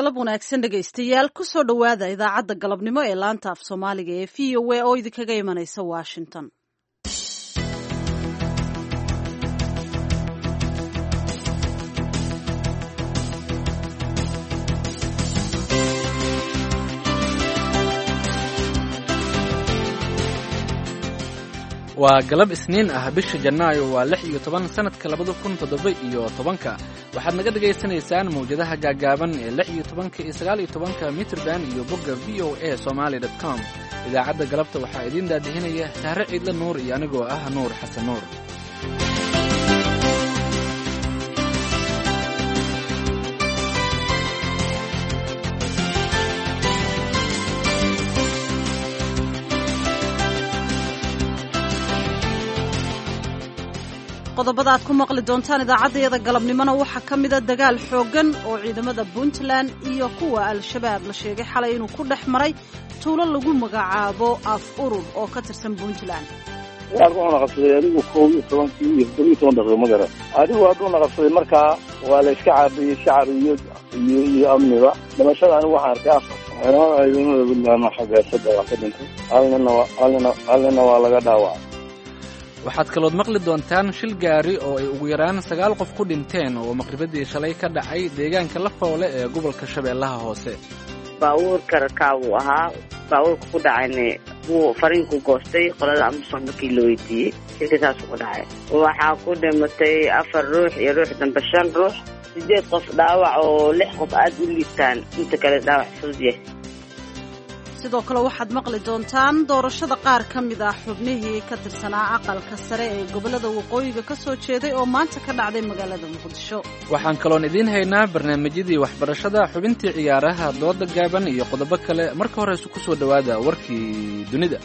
galab wanaagsan dhegaystayaal ku soo dhowaada idaacadda galabnimo ee laanta af soomaaliga ee v o a oo idinkaga imanaysa washington. waa galab isniin ah bisha Janaayo waa 16 sanadka 2017 waxaad naga dhageysanaysaan mowjadaha gaagaaban ee 16 iyo 19 mitrban iyo bogga voasomali.com. idaacadda galabta waxaa idin daadihinaya Sahre Ciidla Nuur iyo anigoo ah Nuur Xasan Nuur. qodobada aad ku maqli doontaan idaacaddayada galabnimona waxaa ka mida dagaal xooggan oo ciidamada Puntland iyo kuwa al-shabaab la sheegay xalay inuu ku dhex maray tuulo lagu magacaabo af urur oo ka tirsan Puntland. waxaan qabsaday adigu 12 iyo 13 daqiiqo ma garan adigu haduu qabsaday markaa waa la iska caabiyay shacab iyo amniga dhamashada anigu waxaan arkay ciidamada Puntland xageesada waa ka dhintay alna waa laga dhaawacay. waxaad kalood maqli doontaan shil gaari oo ay ugu yaraan 9 qof ku dhinteen oo maqribadii shalay ka dhacay deegaanka Lafoole ee gobolka Shabeellaha Hoose. baabuurka rakaab ahaa baabuurka ku dhacayna uu fariinku goostay qolada Amazon markii la weydiiyay shirkadaas ku dhacay waxaa ku dhimatay 4 ruux iyo ruux dambe 5 ruux 8 qof dhaawac oo 6 qof aad u liitaan inta kale dhaawac fudud yahay. sidoo kale waxaad maqli doontaan doorashada qaar ka mid ah xubnihii ka tirsanaa aqalka sare ee gobolada waqooyiga ka soo jeeday oo maanta ka dhacday magaalada Muqdisho. waxaan kaloon idiin haynaa barnaamijyadii waxbarashada, xubintii ciyaaraha, dooda gaaban iyo qodobo kale. marka hore ku soo dhowaada warkii dunida.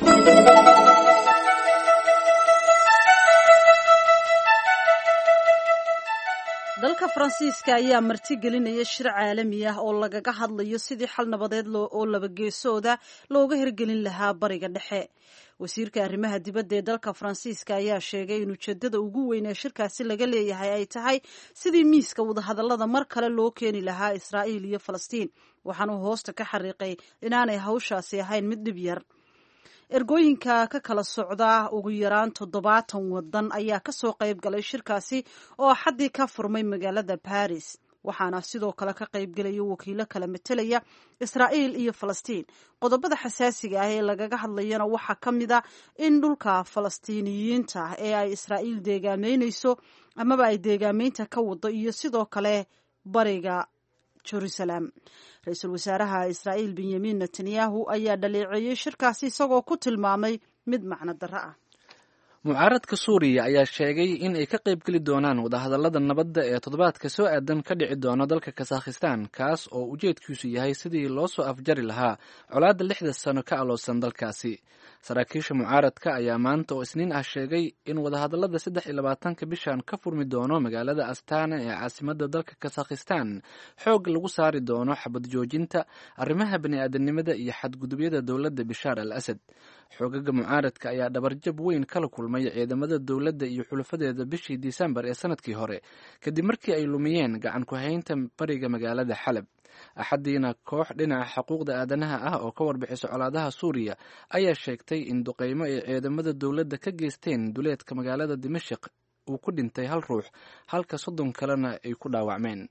dalka Faransiiska ayaa martigelinaya shir caalami ah oo lagaga hadlayo sidii xal nabadeed oo labageesooda looga hirgelin lahaa bariga dhexe. wasiirka arrimaha dibadda ee dalka Faransiiska ayaa sheegay in ujeedada ugu weyn ee shirkaasi laga leeyahay ay tahay sidii miiska wadahadallada mar kale loo keeni lahaa Israa'iil iyo Falastiin, waxaana uu hoosta ka xariiqay inaanay hawshaasi ahayn mid dhib yar. ergooyinka ka kala socda ugu yaraan 70 wadan ayaa ka soo qayb galay shirkaasi oo xaddii ka furmay magaalada Paris, waxaana sidoo kale ka qayb galaya wakiilo kala metelaya Israa'iil iyo Falastiin. qodobada xasaasiga ah ee lagaga hadlayana waxaa ka mid ah in dhulka Falastiiniyiinta ee ay Israa'iil deegaameynayso amaba ay deegaameynta ka wado iyo sidoo kale bariga Jerusalem. ra-iisul wasaaraha Israa'iil Benjamin Netanyahu ayaa dhaleeceeyay shirkaasi isagoo ku tilmaamay mid macno darro ah. mucaaradka Suuriya ayaa sheegay in ay ka qayb geli doonaan wadahadallada nabadda ee toddobaadka soo aadan ka dhici doona dalka Kazakhstan, kaas oo ujeedkiisu yahay sidii loo soo afjari lahaa colaadda 6 sano ka aloosan dalkaasi. saraakiisha mucaaradka ayaa maanta oo isniin ah sheegay in wadahadallada 23 bishan ka furmi doono magaalada Astana ee caasimadda dalka Kazakhstan xoog lagu saari doono xabad joojinta, arrimaha bani'aadanimada iyo xadgudubyada dowladda Bashar al-Assad. xoogaga mucaaradka ayaa dhabarjab weyn kala kulmay ciidamada dowladda iyo xulafadeeda bishii Disembar ee sanadkii hore kadib markii ay lumiyeen gacan ku haynta bariga magaalada Xalab. axadiina koox dhinaca xuquuqda aadanaha ah oo ka warbixisa colaadaha Suuriya ayaa sheegtay in duqeymo ay ciidamada dowladda ka geysteen duleedka magaalada Dimashq uu ku dhintay 1 ruux halka 30 kalena ay ku dhaawacmeen.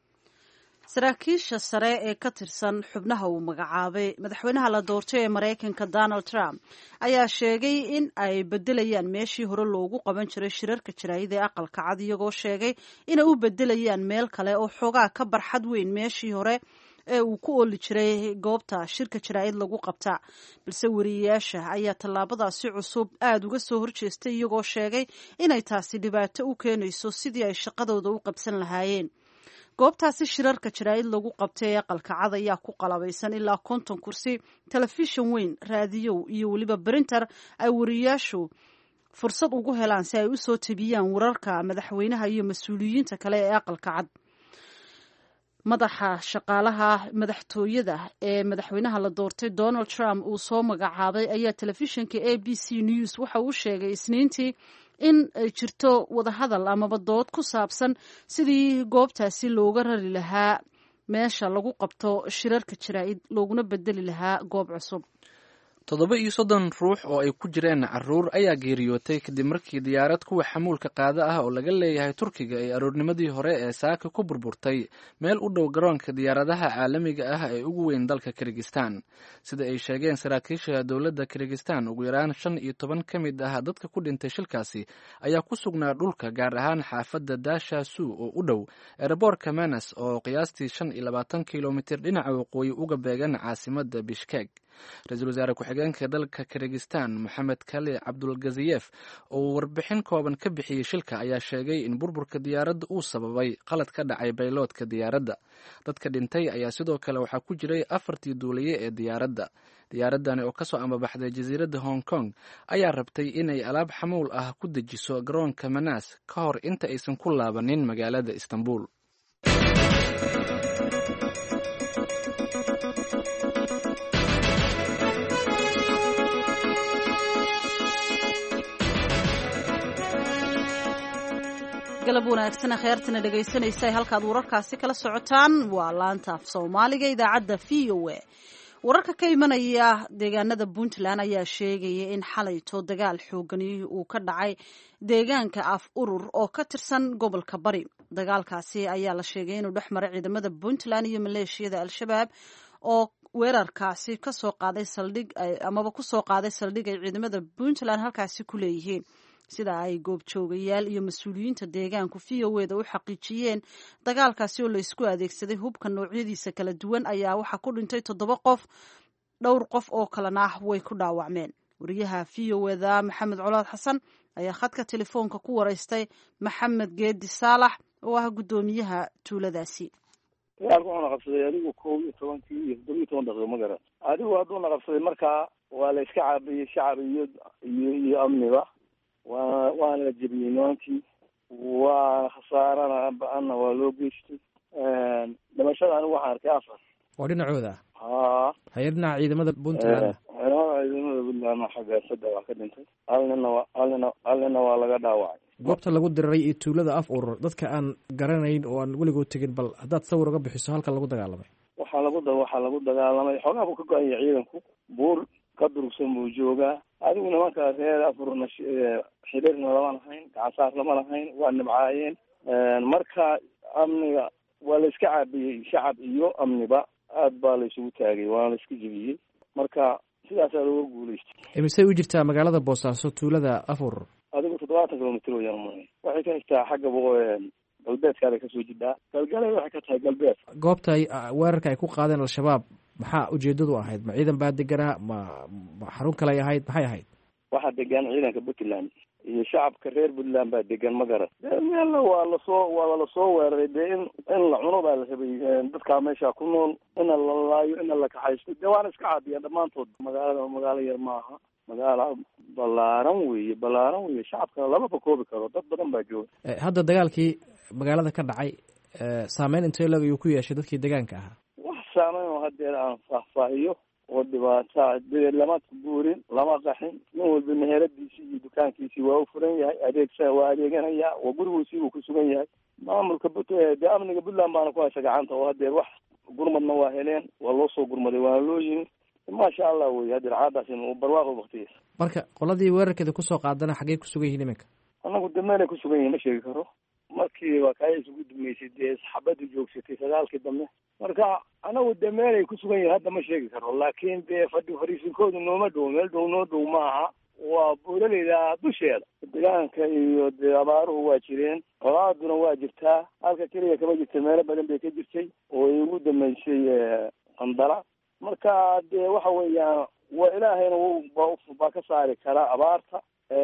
saraakiisha sare ee ka tirsan xubnaha uu magacaabay madaxweynaha la doortay ee Mareykanka Donald Trump ayaa sheegay in ay bedelayaan meeshii hore loogu qaban jiray shirarka jaraa'id ee aqalka cad, iyagoo sheegay inay u bedelayaan meel kale oo xoogaa ka barxad weyn meeshii hore ee uu ku ooli jiray goobta shirka jaraa'id lagu qabta. balse wariyeyaasha ayaa tallaabadaasi cusub aad uga soo horjeestay, iyagoo sheegay inay taasi dhibaato u keenayso sidii ay shaqadooda u qabsan lahaayeen. goobtaasi shirarka jaraa'id lagu qabtay ee aqalka cad ayaa ku qalabaysan ilaa 50 kursi, telefishin weyn, raadiyow iyo weliba printer ay wariyeyaashu fursad ugu helaan si ay u soo tabiyaan wararka madaxweynaha iyo mas-uuliyiinta kale ee aqalka cad. madaxa shaqaalaha madaxtooyada ee madaxweynaha la doortay Donald Trump uu soo magacaabay ayaa telefishinka ABC News waxa uu sheegay isniintii in ay jirto wadahadal amaba dood ku saabsan sidii goobtaasi looga rari lahaa meesha lagu qabto shirarka jaraa'id looguna bedeli lahaa goob cusub. 37 ruux oo ay ku jireen caruur ayaa geeriyootay kadib markii diyaarad kuwa xamuulka qaada ah oo laga leeyahay Turkiga ay aroornimadii hore ee saaka ku burburtay meel u dhow garoonka diyaaradaha caalamiga ah ee ugu weyn dalka Kyrgyzstan. Sida ay sheegeen saraakiisha dowladda Kyrgyzstan, ugu yaraan 15 ka mid ah dadka ku dhintay shilkaasi ayaa ku sugnaa dhulka, gaar ahaan xaafadda Dasha Su oo u dhow aeroboortka Manas oo qiyaastii 25 kiilomitir dhinaca waqooyi uga beegan caasimadda Bishkek. Ra-iisul wasaare ku-xigeenka dalka Kyrgyzstan Mohamed Kali Abdulgaziyev oo warbixin kooban ka bixiyey shilka ayaa sheegay in burburka diyaaradda uu sababay qalad ka dhacay bayloodka diyaaradda. Dadka dhintay ayaa sidoo kale waxaa ku jiray 4 duuliye ee diyaaradda. Diyaaradani oo kasoo ambabaxday jasiiradda Hong Kong ayaa rabtay inay alaab xamuul ah ku dejiso garoonka Manas ka hor inta aysan ku laabanin magaalada Istanbul. galab wanaagsan akhyaartana dhegaysanaysa halkaad wararkaasi kala socotaan waa laanta af Soomaaliga idaacadda VOA. wararka ka imanaya deegaanada Puntland ayaa sheegaya in xalayto dagaal xoogani uu ka dhacay deegaanka Af Urur oo ka tirsan gobolka Bari. Dagaalkaasi ayaa la sheegay inuu dhex maray ciidamada Puntland iyo maleeshiyada Al-Shabaab oo weerarkaasi ka soo qaaday saldhig amaba ku soo qaaday saldhig ay ciidamada Puntland halkaasi ku leeyihiin. Sida ay goobjoogayaal iyo mas'uuliyiinta deegaanku VOA-da u xaqiijiyeen, dagaalkaasi oo la isku adeegsaday hubka noocyadiisa kala duwan ayaa waxaa ku dhintay 7 qof, dhowr qof oo kalena way ku dhaawacmeen. wariyaha VOA-da Maxamed Colaad Xasan ayaa khadka telefoonka ku wareystay Maxamed Geedi Saalax oo ah gudoomiyaha tuuladaasi. dagaalku wuxuu qabsaday adigu 12 iyo 17 daqiiqo magara. adigu hadduu qabsaday markaa waa la iska caabiyey shacab iyo amniba. waana la jebiyey nimankii, waa khasaarana ba-ana waa loo geystay. dhimashada anigu waxaan arkay 4. waa dhinacooda haa haye dhinaca ciidamada Puntland ciidamada Puntland xagga saddex waa ka dhintay, halnina waa laga dhaawacay. goobta lagu diriray iyo tuulada Af Urur, dadka aan garanayn oo aan weligood tegin, bal haddaad sawir uga bixiso halka lagu dagaalamay. waxaa lagu dagaalamay xoogaa buu ka go-an yahay ciidanku, buur ka durugsan buu joogaa. adigu nimanka reer Af Ururna xiriirna lama lahayn, gacansaar lama lahayn, waa nibcaayeen. marka amniga waa la iska caabiyey, shacab iyo amniba aad baa la isugu taagay, waana la iska jebiyey. marka sidaasaa looga guulaystay. imisay u jirtaa magaalada Boosaaso tuulada Af Urur? adigu 70 kilomitir wayaan mooy. waxay ka xigtaa xagga galbeedkaada kasoo jidaa. galgalay waxay ka tahay galbeed. goobta weerarka ay ku qaadeen Al-Shabaab maxaa ujeedadu ahayd? ma ciidan baa deganaa? ma xarun kale ay ahayd? maxay ahayd? waxaa degan ciidanka Puntland iyo shacabka reer Puntland baa degan magaran. meelna waa lasoo weeraray dee in la cuno baa la rabay dadkaa meesha ku nool, in la laayo, in la kaxaysto. dee waana iska caabiyeen dhammaantood. magaalo yar maaha, magaalo balaaran weeye. shacabka lama koobi karo, dad badan baa jooga. hadda dagaalkii magaalada ka dhacay saameyn intee lag ayuu ku yeeshay dadkii deegaanka ahaa? wax saameyn oo hadeer aan faahfaahiyo oo dhibaata dee lama buurin, lama qaxin. nin walba meheradiisii iyo dukaankiisii waa u furan yahay, waa adeeganaya, waa gurigiisii uu ku sugan yahay. maamulka dee amniga Puntland baana ku haysa gacanta, oo hadeer wax gurmadna waa heleen, waa loo soo gurmaday, waana loo yimi. maasha Allah wey, hadeer caadaas inuu barwaaqo waqtigiisa. marka qoladii weerarkeeda kusoo qaadana xaggee ku sugan yihiin iminka? anagu dee meelay ku sugan yihiin ma sheegi karo. markii waa kaya isugu dumeysay dee saxabadu joogsatay 9 dambe. marka anagu dee meelay ku sugan yihiin hadda ma sheegi karo, laakiin dee fariisinkoodu nooma dhow, meel dhow noo dhow maaha. waa buulaleyda dusheeda. deegaanka iyo dee abaaruhu waa jireen, colaaduna waa jirtaa. halka keliya kama jirta, meelo badan bay ka jirtay oo ay ugu dameysay qandala. marka dee waxa weeyaan waa ilaahayna baa ka saari karaa abaarta.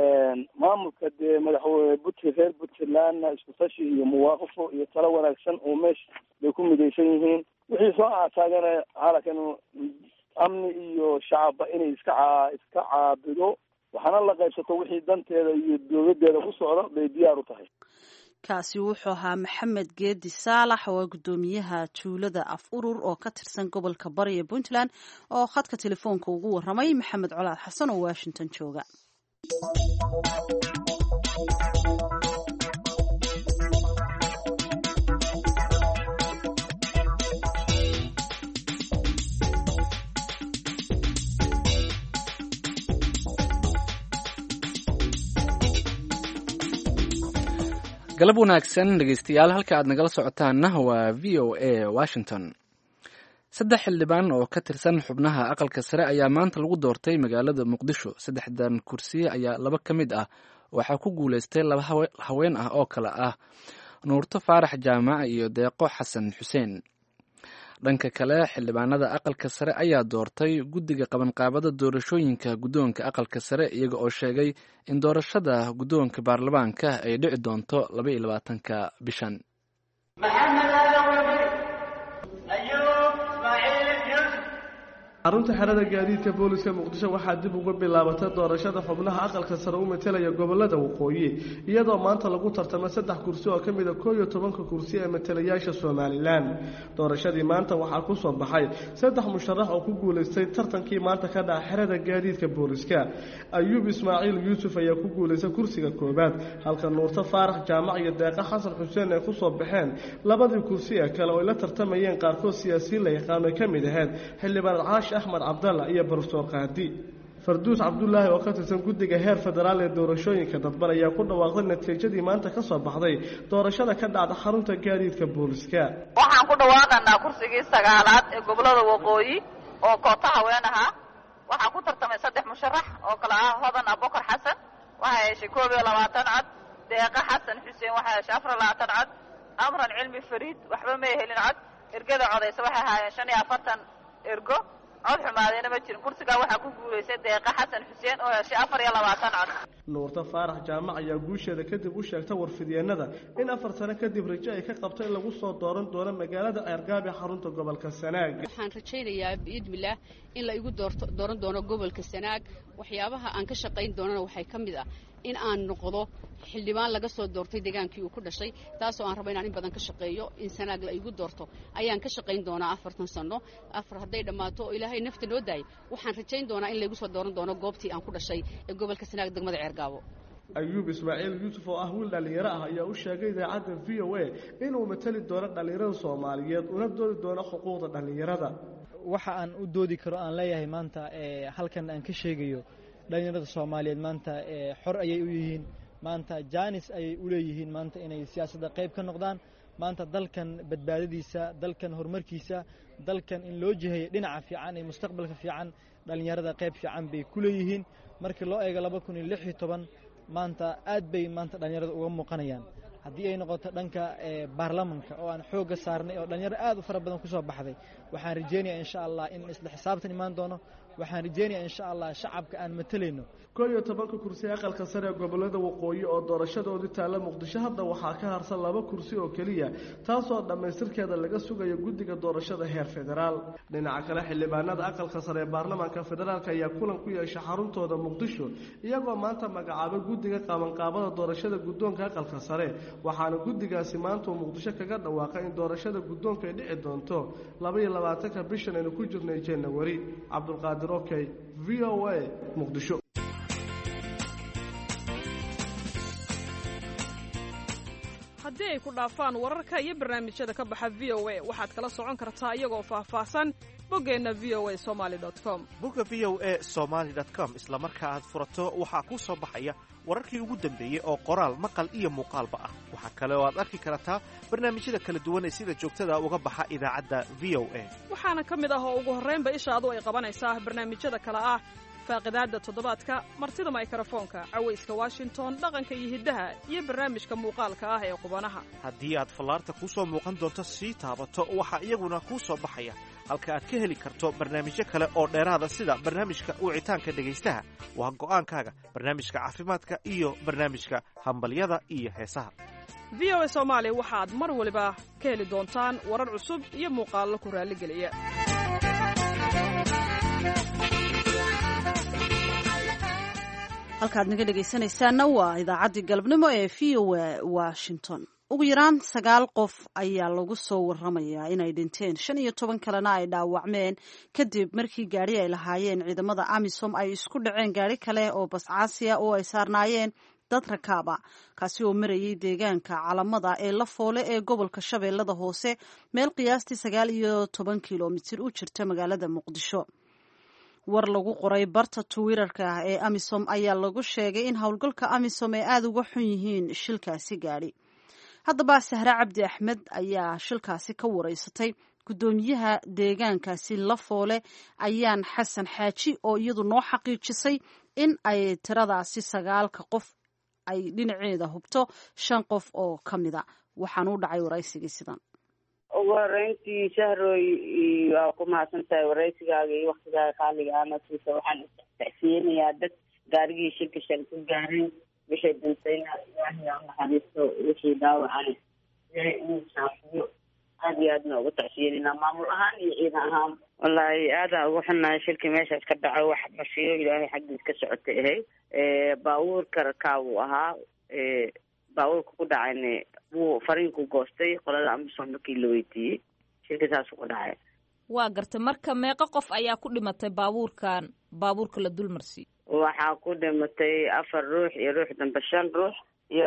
maamulka dee madaxweyne reer Puntlandna isku tashi iyo muwaafaqo iyo talo wanaagsan oo meesha bay ku midaysan yihiin. wixii soo aataagana halkan amni iyo shacabba inay iska caabido, waxaana la qaybsato wixii danteeda iyo dowladeeda ku socda bay diyaar u tahay. kaasi wuxuu ahaa Maxamed Geedi Saalax oo gudoomiyaha tuulada Af Urur oo ka tirsan gobolka Bari ee Puntland oo khadka telefoonka ugu waramay Maxamed Colaad Xasan oo Washington jooga. galab wanaagsan dhegeystayaal, halka aad nagala socotaanna waa v o a washington. 3 xildhibaan oo ka tirsan xubnaha aqalka sare ayaa maanta lagu doortay magaalada muqdisho. 3dan kursi ayaa 2 ka mid ah waxaa ku guuleystay 2 haween ah oo kale ah nuurto faarax jaamac iyo deeqo xasan xuseen. dhanka kale xildhibaanada aqalka sare ayaa doortay guddiga qabanqaabada doorashooyinka guddoonka aqalka sare iyaga oo sheegay in doorashada guddoonka baarlamaanka ay dhici doonto 22-ka bishan. xarunta xerada gaadiidka booliska muqdisho waxaa dib uga bilaabatay doorashada xubnaha aqalka sare u metelaya gobolada waqooyi iyadoo maanta lagu tartamay 3 kursi oo ka mid ah 11 kursi ee metelayaasha Soomaaliland. doorashadii maanta waxaa ku soo baxay 3 musharax oo ku guuleystay tartankii maanta ka dhacay xerada gaadiidka booliska. Ayuub Ismaaciil Yuusuf ayaa ku guuleystay kursiga koobaad, halka Nuurto Faarax Jaamac iyo Deeqa Xasan Xuseen ay ku soo baxeen labadii kursi ee kale oo la tartamayeen qaarkood siyaasiyiin la yaqaan ka mid ahayd xildhibaan Axmed Cabdalla iyo Barsoor Qaadi. Farduus Cabdullaahi oo ka tirsan guddiga heer federaal ee doorashooyinka dadban ayaa ku dhawaaqday natiijadii maanta ka soo baxday doorashada ka dhacda xarunta gaadiidka booliska. waxaan ku dhawaaqanaa kursigii 9aad ee gobolada waqooyi oo koota haween ahaa. waxaa ku tartamay 3 musharax oo kala ah Hodan Abubakar Xasan waxay heshay 22 cod, Deeqa Xasan Xuseen waxay heshay 24 cod, Amran Cilmi Fariid waxba ma helin cod, ergada codaysa waxay haayeen 45 ergo. cod xumaadayna ma jirin. kursiga waxaa ku guuleystay Deeqa Xasan Xuseen oo heshay 24 cod. Nuurto Faarax Jaamac ayaa guusheeda kadib u sheegtay warfidyeennada in 4 sano kadib rajo ay ka qabto in lagu soo dooran doono magaalada Ceergaab ee xarunta gobolka Sanaag. waxaan rajaynayaa biidmilah in la igu dooran doono gobolka Sanaag. waxyaabaha aan ka shaqayn doonana waxay ka mid ah in aan noqdo xildhibaan laga soo doortay deegaankii uu ku dhashay, taasoo aan rabo inaan in badan ka shaqeeyo. in Sanaag la igu doorto ayaan ka shaqayn doonaa 4 sano. 4 hadday dhammaato oo ilaahay nafta noo daayay, waxaan rajayn doonaa in la igu soo dooran doono goobtii aan ku dhashay ee gobolka Sanaag degmada Ceergaabo. Ayuub Ismaaciil Yuusuf oo ah wiil dhalinyaro ah ayaa u sheegay idaacadda VOA inuu matali doono dhalinyarada Soomaaliyeed una doodi doono xuquuqda dhalinyarada. waxa aan u doodi karo aan leeyahay maanta halkan aan ka sheegayo dhalinyarada Soomaaliyeed maanta xor ayay u yihiin, maanta jaanis ayay u leeyihiin maanta inay siyaasadda qayb ka noqdaan, maanta dalkan badbaadadiisa, dalkan horumarkiisa, dalkan in loo jiheeyo dhinaca fiican ee mustaqbalka fiican dhalinyarada qayb fiican bay ku leeyihiin. markii loo eego 2016 maanta aad bay maanta dhalinyarada uga muuqanayaan. haddii ay noqoto dhanka baarlamaanka oo aan xooga saarnay oo dhalinyaro aad u fara badan ku soo baxday, waxaan rajeynayaa insha Allah in isla xisaabtan imaan doono. waxaan rajeynayaa insha Allah shacabka aan matalayno 11 kursi aqalka sare ee gobolada waqooyi oo doorashadoodii taala Muqdisho hadda waxaa ka harsan 2 kursi oo kaliya, taasoo dhamaystirkeeda laga sugayo guddiga doorashada heer federaal. dhinaca kale xildhibaanada aqalka sare ee baarlamaanka federaalka ayaa kulan ku yeeshay xaruntooda Muqdisho iyagoo maanta magacaabay guddiga qabanqaabada doorashada guddoonka aqalka sare, waxaana guddigaasi maanta Muqdisho kaga dhawaaqay in doorashada guddoonka ay dhici doonto 22-ka bishan aynu ku jirnay January. Cabdulqaadir Okay, VOA Muqdisho. haddii ay ku dhaafaan wararka iyo barnaamijyada ka baxa VOA waxaad kala socon kartaa iyagoo faahfaahsan boggeenna voasomali.com. bogga voasomali.com isla marka aad furato waxaa kuu soo baxaya wararkii ugu dambeeyey oo qoraal maqal iyo muuqaalba ah. waxaa kale oo aad arki kartaa barnaamijyada kala duwan ee sida joogtada uga baxa idaacadda VOA. waxaana ka mid ah oo ugu horraynba ishaadu ay qabanaysaa barnaamijyada kale ah faaqidaadda toddobaadka, martida mikrofoonka, cawayska Washington, dhaqanka iyo hiddaha, iyo barnaamijka muuqaalka ah ee qubanaha. haddii aad fallaarta kuu soo muuqan doonto sii taabato waxaa iyaguna kuu soo baxaya halka aad ka heli karto barnaamijyo kale oo dheeraada sida barnaamijka wicitaanka dhegaystaha. waa go'aankaaga barnaamijka caafimaadka iyo barnaamijka hambalyada iyo heesaha. VOA Soomaali waxaad mar waliba ka heli doontaan warar cusub iyo muuqaallo ku raalligeliya. halkaad naga dhegaysanaysaana waa idaacaddii galabnimo ee VOA Washington. ugu yaraan 9 qof ayaa lagu soo waramayaa inay dhinteen, 15 kalena ay dhaawacmeen kadib markii gaari ay lahaayeen ciidamada AMISOM ay isku dhaceen gaari kale oo bascaasiya oo ay saarnaayeen dad rakaaba, kaasi oo marayay deegaanka Calamada ee Lafoole ee gobolka Shabeellada Hoose, meel qiyaastii 19 kiiloomitir u jirta magaalada Muqdisho. war lagu qoray barta Twitter-ka ee AMISOM ayaa lagu sheegay in howlgalka AMISOM ay aad uga xun yihiin shilkaasi gaari. haddaba sahre cabdi axmed ayaa shilkaasi ka wareysatay guddoomiyaha deegaankaasi Lafoole ayaan xasan xaaji oo iyadu noo xaqiijisay in ay tiradaasi 9 qof ay dhinaceeda hubto 5 qof oo ka mida waxaan u dhacay waraysigii sidan. ugu horeyntii shahroy waa ku mahadsantahay waraysigaaga iyo waqtigaaga qaaliga ama siisa waxaan isticsiinayaa dad gaarigii shilka shan ku gaareen wixii dintayna ilaahay ha naxariisto wixii dhaawacana ilaahay inuu shaafiyo aad iyo aadna ugu tacsiyeynaa maamul ahaan iyo ciidan ahaan wallaahi aada ugu xunnahay shilkii meeshaas ka dhaco wax bashiyo ilaahay xaggiis ka socotay ahay baabuurka rakaabuu ahaa baabuurka ku dhacayna wuu fariinku goostay qolada amisom markii la weydiiyey shilka saasuu ku dhacay. waa gartay marka meeqa qof ayaa ku dhimatay baabuurka la dulmarsiiyey? waxaa ku dhimatay 4 ruux iyo ruux dambe 5 ruux iyo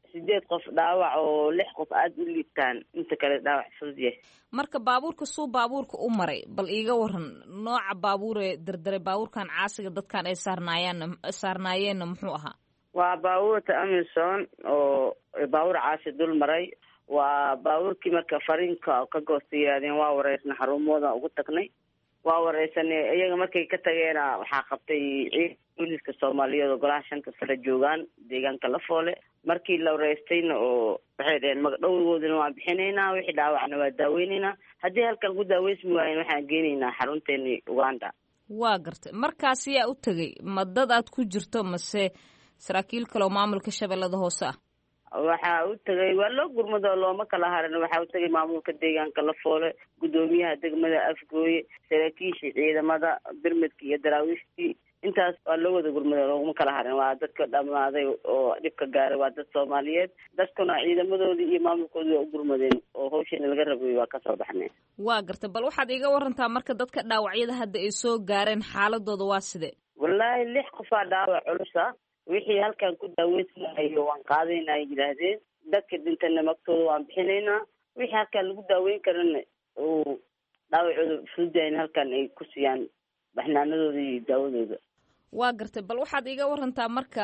8 qof dhaawac oo 6 qof aada u liitaan inta kale dhaawac fudud yahay. marka baabuurka u maray bal iiga waran nooca baabuuree dardaray baabuurkan caasiga dadkan ay saarnaayeenna muxuu ahaa? waa baabuurta Amazon oo baabuur caasi dul maray waa baabuurkii marka fariinka ka goostay yirahdeen waa wareysna xarumooda ugu tagnay waa wareysanay iyaga markay ka tageena waxaa qabtay booliska Soomaaliyeed oo golaha shanta sare joogaan deegaanka Lafoole markii la wareystayna oo waxay dhaheen magdhowgoodana waan bixinaynaa wixii dhaawacna waa daaweynayna haddii halkan ku daaweysmi waayeen waxaan geenaynaa xarunteeni Uganda. waa gartay markaas yaa u tagay ma dad aad ku jirto mase saraakiil kale oo maamulka Shabeellada Hoose ah? waxaa u tagay waa loo gurmado looma kala harin waxaa u tagay maamulka deegaanka Lafoole gudoomiyaha degmada Afgooye saraakiisha ciidamada birmadka iyo daraawiishtii intaas waa loo wada gurmado looma kala harin waa dadka dhamaaday oo dhibka gaaray waa dad Soomaaliyeed dadkuna ciidamadoodii iyo maamulkoodii waa u gurmadeen oo hawshan laga rabay waa ka soo baxnay. waa gartay bal waxaad iga warantaa marka dadka dhaawacyada hadda ay soo gaareen xaaladooda waa sidee? wallaahi 6 qof aa dhaawac culus ah wixii halkan ku daaweysanayo waan qaadaynaa ay yidhaahdeen dadka dhintana magtooda waan bixinaynaa wixii halkan lagu daaweyn karana oo dhaawacooda fududayn halkan ay ku siiyaan baxnaanadooda iyo daawadooda. waa gartay bal waxaad iiga warantaa marka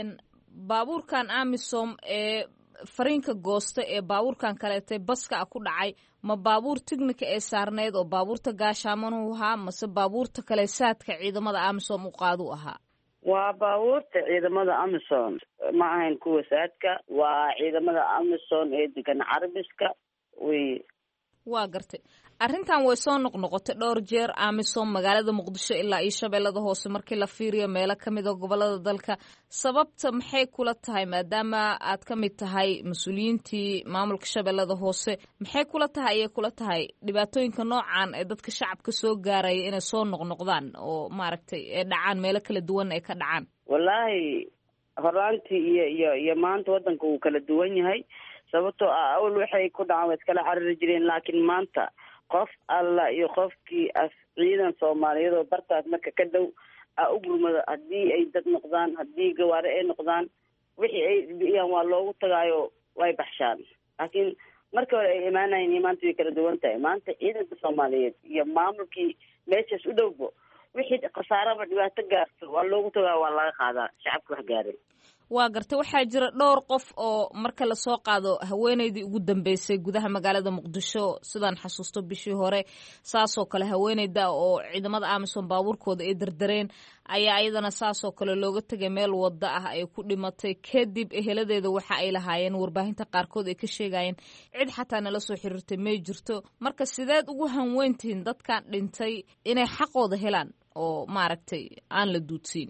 baabuurkan Amisom ee fariinka goosta ee baabuurkan kaleetay baska ah ku dhacay ma baabuur tignika ee saarneyd oo baabuurta gaashaamanuu ahaa mase baabuurta kale saadka ciidamada Amisom u qaadu ahaa? waa baabuurta ciidamada Amazon ma ahayn kuwa saadka waa ciidamada Amazon ee degan Carabiska way. waa gartay arrintan way soo noqnoqotay dhowr jeer Amisom magaalada Muqdisho ilaa iyo Shabeellada Hoose markii la fiiriyo meelo ka mid ah gobolada dalka sababta maxay kula tahay maadaama aad ka mid tahay mas'uuliyiintii maamulka Shabeellada Hoose maxay kula tahay dhibaatooyinka noocan ee dadka shacabka soo gaaraya inay soo noqnoqdaan oo maaragtay ee dhacaan meelo kala duwan ay ka dhacaan? wallaahi horaantii iyo maanta wadanka wuu kala duwan yahay sababtoo ah awal waxay ku dhacaan way iskala carari jireen laakiin maanta qof alla iyo qofkii ciidan Soomaaliyeed oo bartaas marka ka dhow u gurmada haddii ay dad noqdaan haddii gawaare ay noqdaan wixii ay bixiyaan waa loogu tagaayo way baxshaan laakiin markii hore ay imaanayeen maanta way kala duwan tahay maanta ciidanka Soomaaliyeed iyo maamulkii meeshaas u dhowbo wixii khasaaraba dhibaato gaarto waa loogu tagaa waa laga qaadaa shacabka wax gaaray. waa gartay waxaa jira dhowr qof oo marka lasoo qaado haweeneydii ugu dambeysay gudaha magaalada Muqdisho sidaan xasuusto bishii hore saasoo kale haweeneyda oo ciidamada Amisom baabuurkooda ay dardareen ayaa iyadana saasoo kale looga tagay meel wada ah ay ku dhimatay kadib eheladeeda waxa ay lahaayeen warbaahinta qaarkood ay ka sheegayeen cid xataa nala soo xiriirtay may jirto marka sideed ugu hanweyntihiin dadkan dhintay inay xaqooda helaan oo maaragtay aan la duudsiin?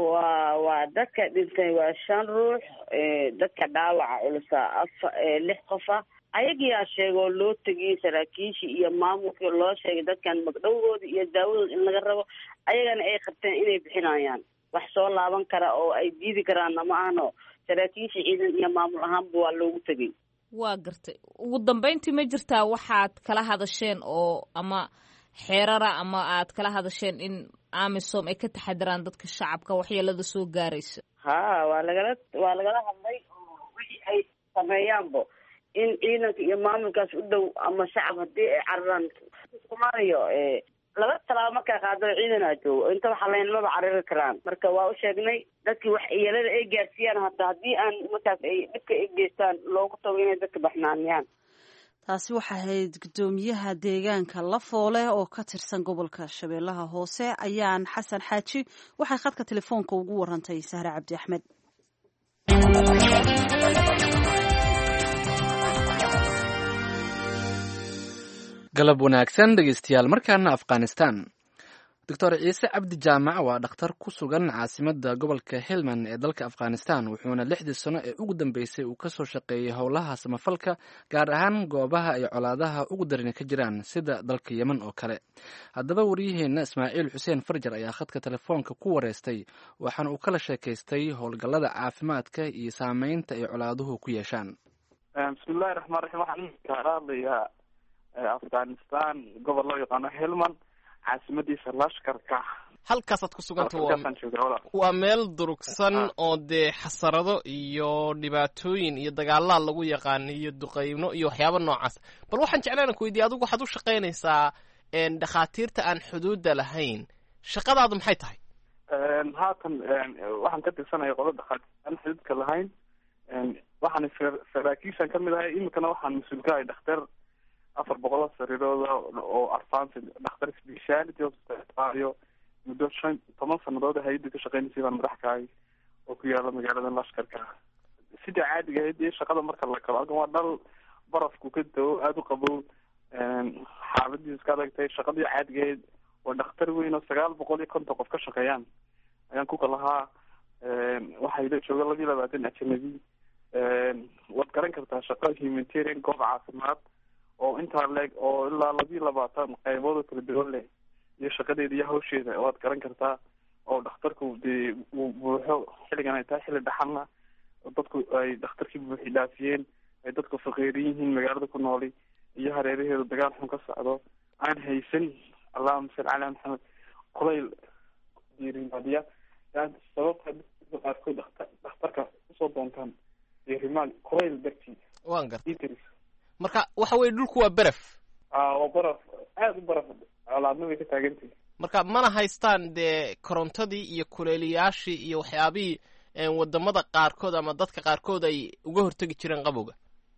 waa dadka dhintay waa 5 ruux dadka dhaawaca culusa 6 qof ah ayagiyaa sheegoo loo tegiyey saraakiishii iyo maamulkii loo sheegay dadkan magdhowgooda iyo daawadooda in laga rabo ayagana ay qabteen inay bixinayaan wax soo laaban kara oo ay diidi karaanna ma ahno saraakiishii ciidan iyo maamul ahaanba waa loogu tegey. waa gartay ugu dambeyntii ma jirtaa waxaad kala hadasheen oo ama xeerara ama aad kala hadasheen in Amisom ay ka taxadiraan dadka shacabka waxyeelada soo gaaraysa? waa lagala hadlay wixii ay sameeyaanbo in ciidanka iyo maamulkaas u dhow ama shacab haddii ay cararaan Soomaaliya laba talaabo markay qaado ciidanaa joogo inta waxa laynmaba cariri karaan marka waa u sheegnay dadkii wax iyalada ay gaarsiiyaan hata haddii aan markaas ay dhibka ay geystaan loogu tago inay dadka baxnaaniyaan. taasi waxay ahayd guddoomiyaha deegaanka Lafoole oo ka tirsan gobolka Shabeellaha Hoose ayaan xasan xaaji waxay khadka telefoonka ugu warantay Sahra Cabdi Axmed. galab wanaagsan dhegeystayaal markaana Afghanistan. Dr. Ciise Cabdi Jaamac waa dhakhtar ku sugan caasimadda gobolka Helmand ee dalka Afghanistan wuxuuna 6 sano ee ugu dambeysay uu ka soo shaqeeyay howlaha samafalka gaar ahaan goobaha ay colaadaha ugu daran ka jiraan sida dalka Yemen oo kale. Haddaba wariyaheena Ismaaciil Xuseen Farjar ayaa khadka telefoonka ku wareystay waxaana uu kala sheekaystay howlgallada caafimaadka iyo saameynta ay colaaduhu ku yeeshaan. Bismillaahi raxmaani raxiim waxaan ka hadlayaa Afghanistan gobol loo yaqaano Helmand caasimadiisa Lashkarka. halkaasaad ku suganta waa meel durugsan oo dee xasarado iyo dhibaatooyin iyo dagaalaa lagu yaqaano iyo duqeyno iyo waxyaaba noocaas. bal waxaan jeclaan ku weydiiya adigu waxaad u shaqaynaysaa dhakhaatiirta aan xuduudda lahayn shaqadaadu maxay tahay? haatan waxaan ka tirsanaya qolo dhakhaatiir aan xuduudka lahayn waxaan saraakiishan kamid ahay iminkana waxaan mas-uul ka ahay dhakhtar 400 sariirooda oo advanced dhakhtar speciality hospital muddo 10 sanadood hay'adda ka shaqeynaysa baan madax ka ahay oo ku yaala magaalada Lashkarka. sida caadiga ah ee shaqada marka la kala waa dhal barafku ka doo aad u qabow xaaladii iska adagtay shaqadii caadiga ah waa dhakhtar weyn oo 950 qof ka shaqeeyaan ayaan ku kalahaa waxay la jooga 22 ajnabi waad garan kartaa shaqo humanitarian goob caafimaad oo intaa leeg oo ilaa 22 qaybood oo kala duwan leh iyo shaqadeeda iyo hawsheeda waad garan kartaa oo dhakhtarku dee buuxo xilligan ay tahay xilli dhaxalna dadku ay dhakhtarkii buuxi dhaafiyeen ay dadku faqiirin yihiin magaalada ku nooli iyo hareeraheeda dagaal xun ka socdo aan haysan allahumma salli ala maxamed kulayl diirimaadiya sababta qaarkood dhakhtarka usoo doontaan diirimaad kulayl dartii waan gartay. marka waxa weeye dhulku waa baraf waa baraf aad u baraf colaadna way ka taagantahay marka mana haystaan dee korontadii iyo kuleeliyaashii iyo waxyaabihii wadamada qaarkood ama dadka qaarkood ay uga hortegi jireen qabowga.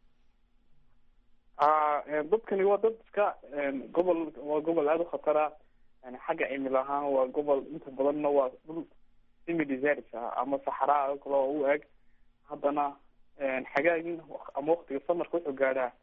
dadkani waa dad iska waa gobol aad u khatara xagga cimil ahaan waa gobol inta badanna waa dhul semi desert ama saxaraa kale oo u eg haddana xagaagin ama waqtiga samarka wuxuu gaadhaa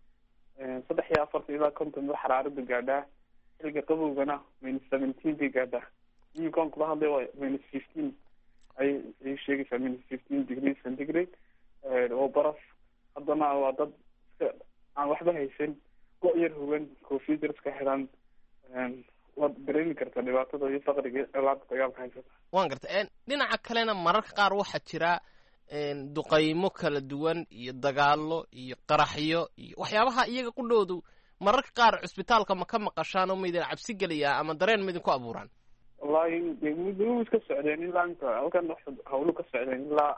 43 ilaa 50 xaraaradu gaadhaa xilliga qabowgana -17 bay gaadhaa iminkaan kula hadlay waa -15 ay sheegaysaa -15 degrees centigrade oo baraf haddana waa dad iska aan waxba haysan go' yar hogan koofiyad yar iska xiran waad dareemi kartaa dhibaatada iyo faqriga colaada dagaalka haysata. waan gartay dhinaca kalena mararka qaar waxaa jira duqaymo kala duwan iyo dagaalo iyo qaraxyo iyo waxyaabaha iyaga qudhoodu mararka qaar cusbitaalka ma ka maqashaan oo maydin cabsi geliyaa ama dareen maydin ku abuuraan? wallahi muddo iska socdeen ilaa inta halkan hawlo ka socdeen ilaa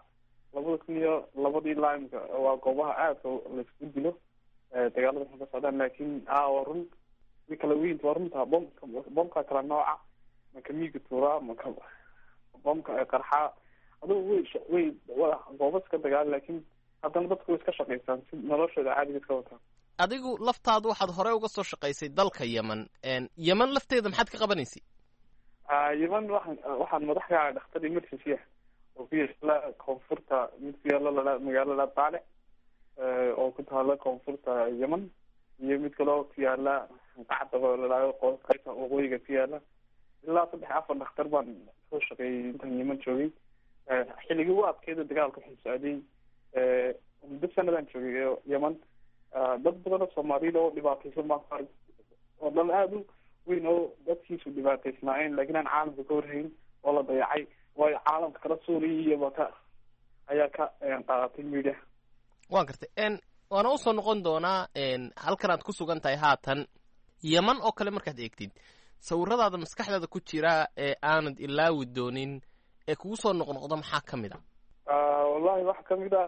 2002 ilaa imka waa goobaha aadka laisku dilo dagaalada ka socdaan laakiin waa run mi kala weyn waa runta bomka kala nooca maka miiga tuuraa maka bomka qarxa aduu way goobo iska dagaal laakiin haddana dadku way iska shaqaystaan si noloshooda caadiga iska wataan. adigu laftaadu waxaad hore uga soo shaqaysay dalka Yemen. Yemen lafteeda maxaad ka qabanaysay? Yemen waxaan madax ka ahay dhakhtar emergency oo ku yaala koonfurta mid ku yaala magaalada Taale oo ku taala koonfurta Yemen iyo mid kale oo ku yaala qacda oo qaybta waqooyiga ku yaala ilaa 3-4 dhakhtar baan soo shaqeeyay intaan Yemen joogay xilligii u adkeeda dagaalka xisaaday muddo sanadan joogay Yemen dad badan oo Soomaaliyeed oo dhibaataysan baan qaar oo dal aad u weyn oo dadkiisu dhibaataysnaayeen laakiin aan caalamka ka warhayn oo la dayacay way caalamka kala Suuriya iyo baka ayaa ka qaadatay media. waan gartay waana u soo noqon doonaa halkan aad ku sugan tahay haatan Yemen oo kale markaad eegtid sawiradaada maskaxdaada ku jira ee aanad ilaawi doonin ee kugu soo noqnoqdo maxaa ka mid ah? wallahi waxa ka mid ah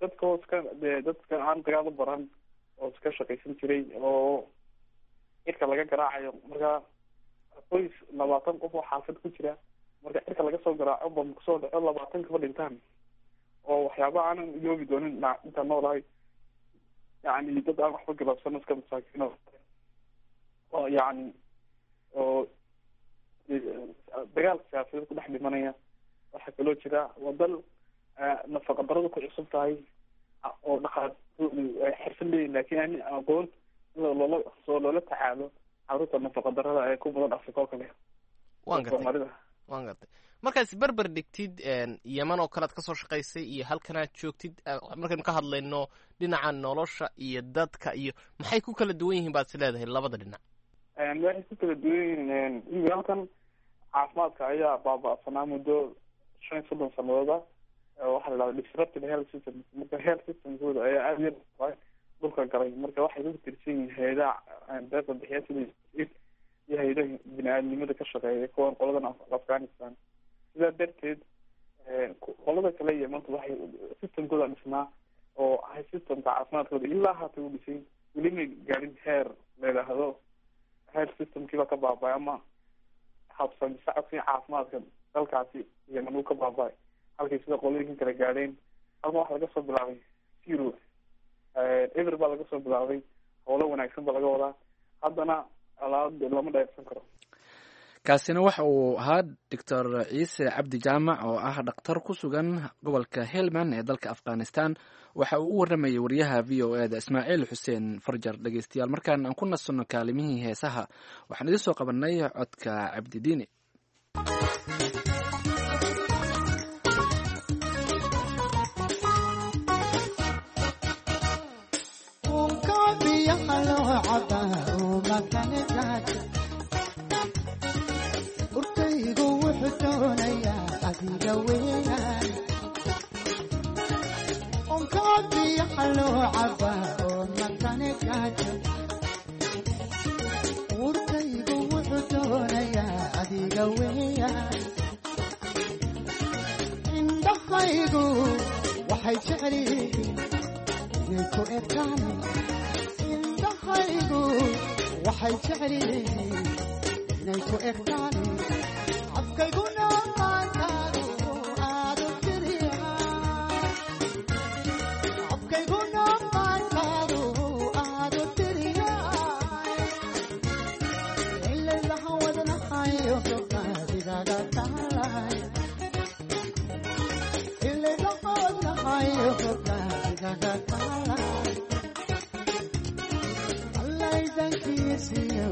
dadka aan dagaal u baran oo iska shaqaysan jiray oo irka laga garaacayo marka qoys 20 qof oo xaafad ku jira marka cirka laga soo garaaco bam kusoo dhaco 20 kaba dhintaan oo waxyaaba aanan iloobi doonin inta noolahay yani dad aan waxba galabsan iska masaakiin oo yani oo dagaal siyaasadeed ku dhex dhimanaya waxaa kaloo jira wadal nafaqa darada ku cusub tahay oo dhaqaatoodu ay xirfad leeyihin laakiin aan aqoon loola tacaalo caruurta nafaqa darada ee ku badan Afrika oo kale. waan gartay markaas berber dhigtid Yemen oo kale aad kasoo shaqaysay iyo halkanaad joogtid markaynu ka hadlayno dhinaca nolosha iyo dadka iyo maxay ku kala duwan yihiin baad is leedahay labada dhinac? waxay ku kala duwan yihiin halkan caafimaadka ayaa baaba'sanaa muddo 30 sanadooda waxaa la disrupted health system marka health systemkooda ayaa aad iyo aad dhulka galay marka waxay ku tirsan yihiin hay'adaha dawladda bixiya sida iyo hay'adaha bini'aadamnimada ka shaqeeya kuwan qoladan Afghanistan sidaa darteed qolada kale Yemen waxay systemkooda dhisnaa oo ay systemka caafimaadkooda ilaa haatan u dhisay weli ma gaarin heer leedahay health systemkiiba ka baaba'ay ama habsan socodkii caafimaadka dalkaasi Yemen uu ka baaba'ay halkay sida qolooyinka kala gaadheen halka waxa laga soo bilaabay zero ever baa laga soo bilaabay howlo wanaagsan baa laga wadaa haddana alaab lama dheersan karo. kaasina waxa uu ahaa Dr. Ciise Cabdi Jaamac oo ah dhakhtar ku sugan gobolka Helmand ee dalka Afghanistan waxa uu u waramayay wariyaha VOA-da Ismaaciil Xuseen Farjar. dhageystayaal markaan aan ku nasanno kaalimihii heesaha waxaan idin soo qabanay codka Cabdidiini. urkaygu wuxuu doonayaa adiga weeyaan onkabiyaha loo cabaa oo makane gaajo urkaygu wuxuu doonayaa adiga weeyaan indhahaygu waxay jecel yihiin inay ku ekaan indhahaygu waxay jecel yihiin inay ku ekaan afkayguna maantaadu aadu tiriyaa afkayguna maantaadu aadu tiriyaa ilay laha wadnahayo gobnaadigaga taalay ilay laha wadnahayo gobnaadigaga taalay allaydankiisiyo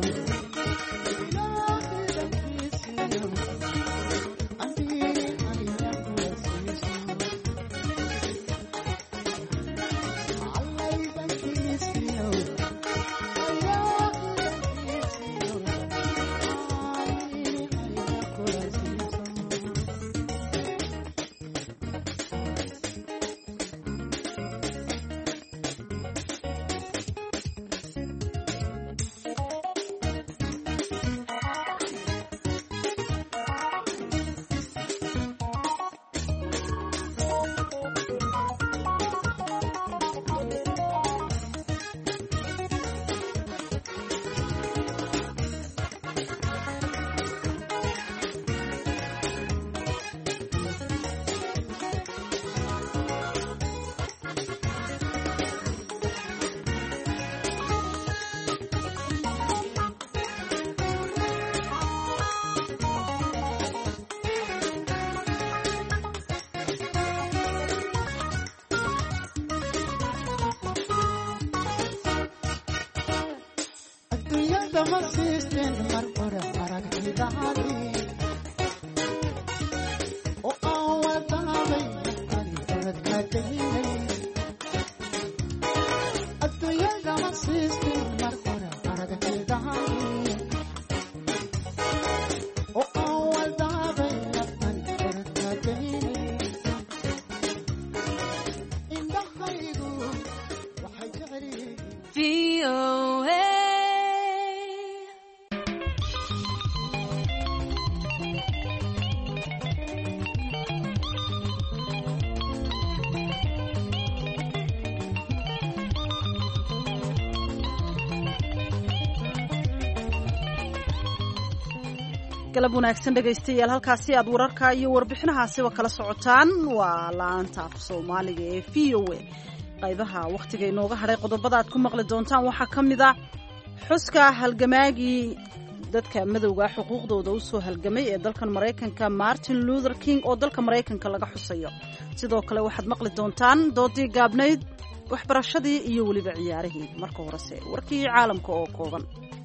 ma siisten mar hore aragtidaadii oo aan wadaabay ani oradka daynay adduunyada ma siisten mar hore aragtidaadii oo aan wadaabay ani oradka daynay indhahaygu waxay jecel yihiin galab wanaagsan dhegaystayaal halkaasi aad wararka iyo warbixinahaasiba kala socotaan waa laanta af soomaaliga ee v o a qaybaha wakhtiga inooga hadhay qodobada aad ku maqli doontaan waxaa ka mid ah xuska halgamaagii dadka madowga xuquuqdooda u soo halgamay ee dalkan maraykanka Martin Luther King oo dalka maraykanka laga xusayo sidoo kale waxaad maqli doontaan doodii gaabnayd waxbarashadii iyo weliba ciyaarihii marka horese warkii caalamka oo kooban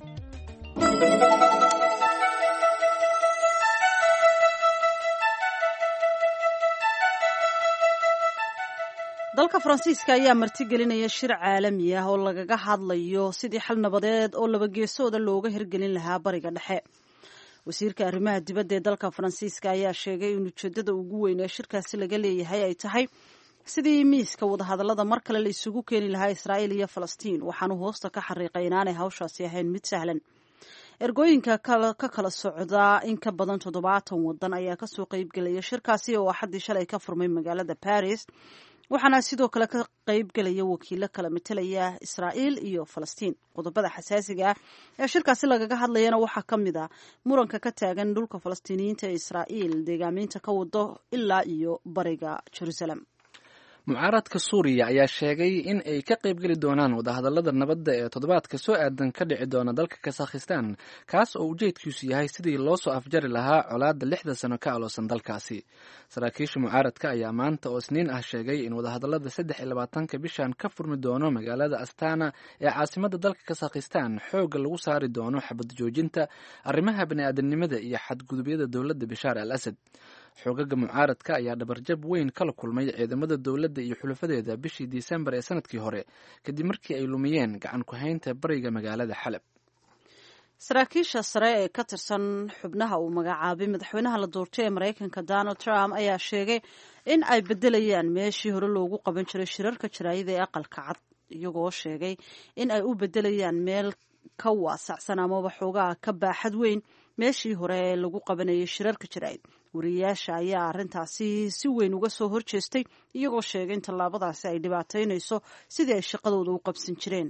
dalka Faransiiska ayaa martigelinaya shir caalami ah oo lagaga hadlayo sidii xal nabadeed oo laba geesooda looga hirgelin lahaa bariga dhexe. Wasiirka arrimaha dibadda ee dalka Faransiiska ayaa sheegay in ujeedada ugu weyn ee shirkaasi laga leeyahay ay tahay sidii miiska wadahadallada mar kale la isugu keeni lahaa Israa'iil iyo Falastiin, waxaanu hoosta ka xariiqay inaanay hawshaasi ahayn mid sahlan. Ergooyinka ka kala socda in ka badan 70 wadan ayaa ka soo qayb galaya shirkaasi oo axadii shalay ka furmay magaalada Paris. waxaana sidoo kale ka qayb galaya wakiilo kala metelaya Israa'iil iyo Falastiin. Qodobada xasaasiga ah ee shirkaasi lagaga hadlayana waxaa ka mid ah muranka ka taagan dhulka Falastiiniyiinta ee Israa'iil deegaaminta ka wado ilaa iyo bariga Jerusalem. mucaaradka Suuriya ayaa sheegay in ay ka qayb gali doonaan wadahadallada nabadda ee toddobaadka soo aadan ka dhici doona dalka Kazakhstan, kaas oo ujeedkiisu yahay sidii loo soo afjari lahaa colaadda 6 sano ka aloosan dalkaasi. Saraakiisha mucaaradka ayaa maanta oo Isniin ah sheegay in wadahadallada 23 bishan ka furmi doono magaalada Astana ee caasimadda dalka Kazakhstan xoogga lagu saari doono xabad joojinta, arrimaha bini'aadanimada iyo xadgudubyada dowladda Bashar al-Assad. xoogaga mucaaradka ayaa dhabarjab weyn kala kulmay ciidamada dowladda iyo xulafadeeda bishii Disembar ee sanadkii hore kadib markii ay lumiyeen gacan ku haynta bariga magaalada Xalab. saraakiisha sare ee ka tirsan xubnaha uu magacaabay madaxweynaha la doortay ee Mareykanka Donald Trump ayaa sheegay in ay bedelayaan meeshii hore loogu qaban jiray shirarka jaraa'id ee aqalka cad, iyagoo sheegay in ay u bedelayaan meel ka waasacsan amaba xoogaa ka baaxad weyn meeshii hore ee lagu qabanayay shirarka jaraa'id. wariyaasha ayaa arrintaasi si weyn uga soo horjeestay, iyagoo sheegay in tallaabadaasi ay dhibaataynayso sidii ay shaqadooda u qabsan jireen.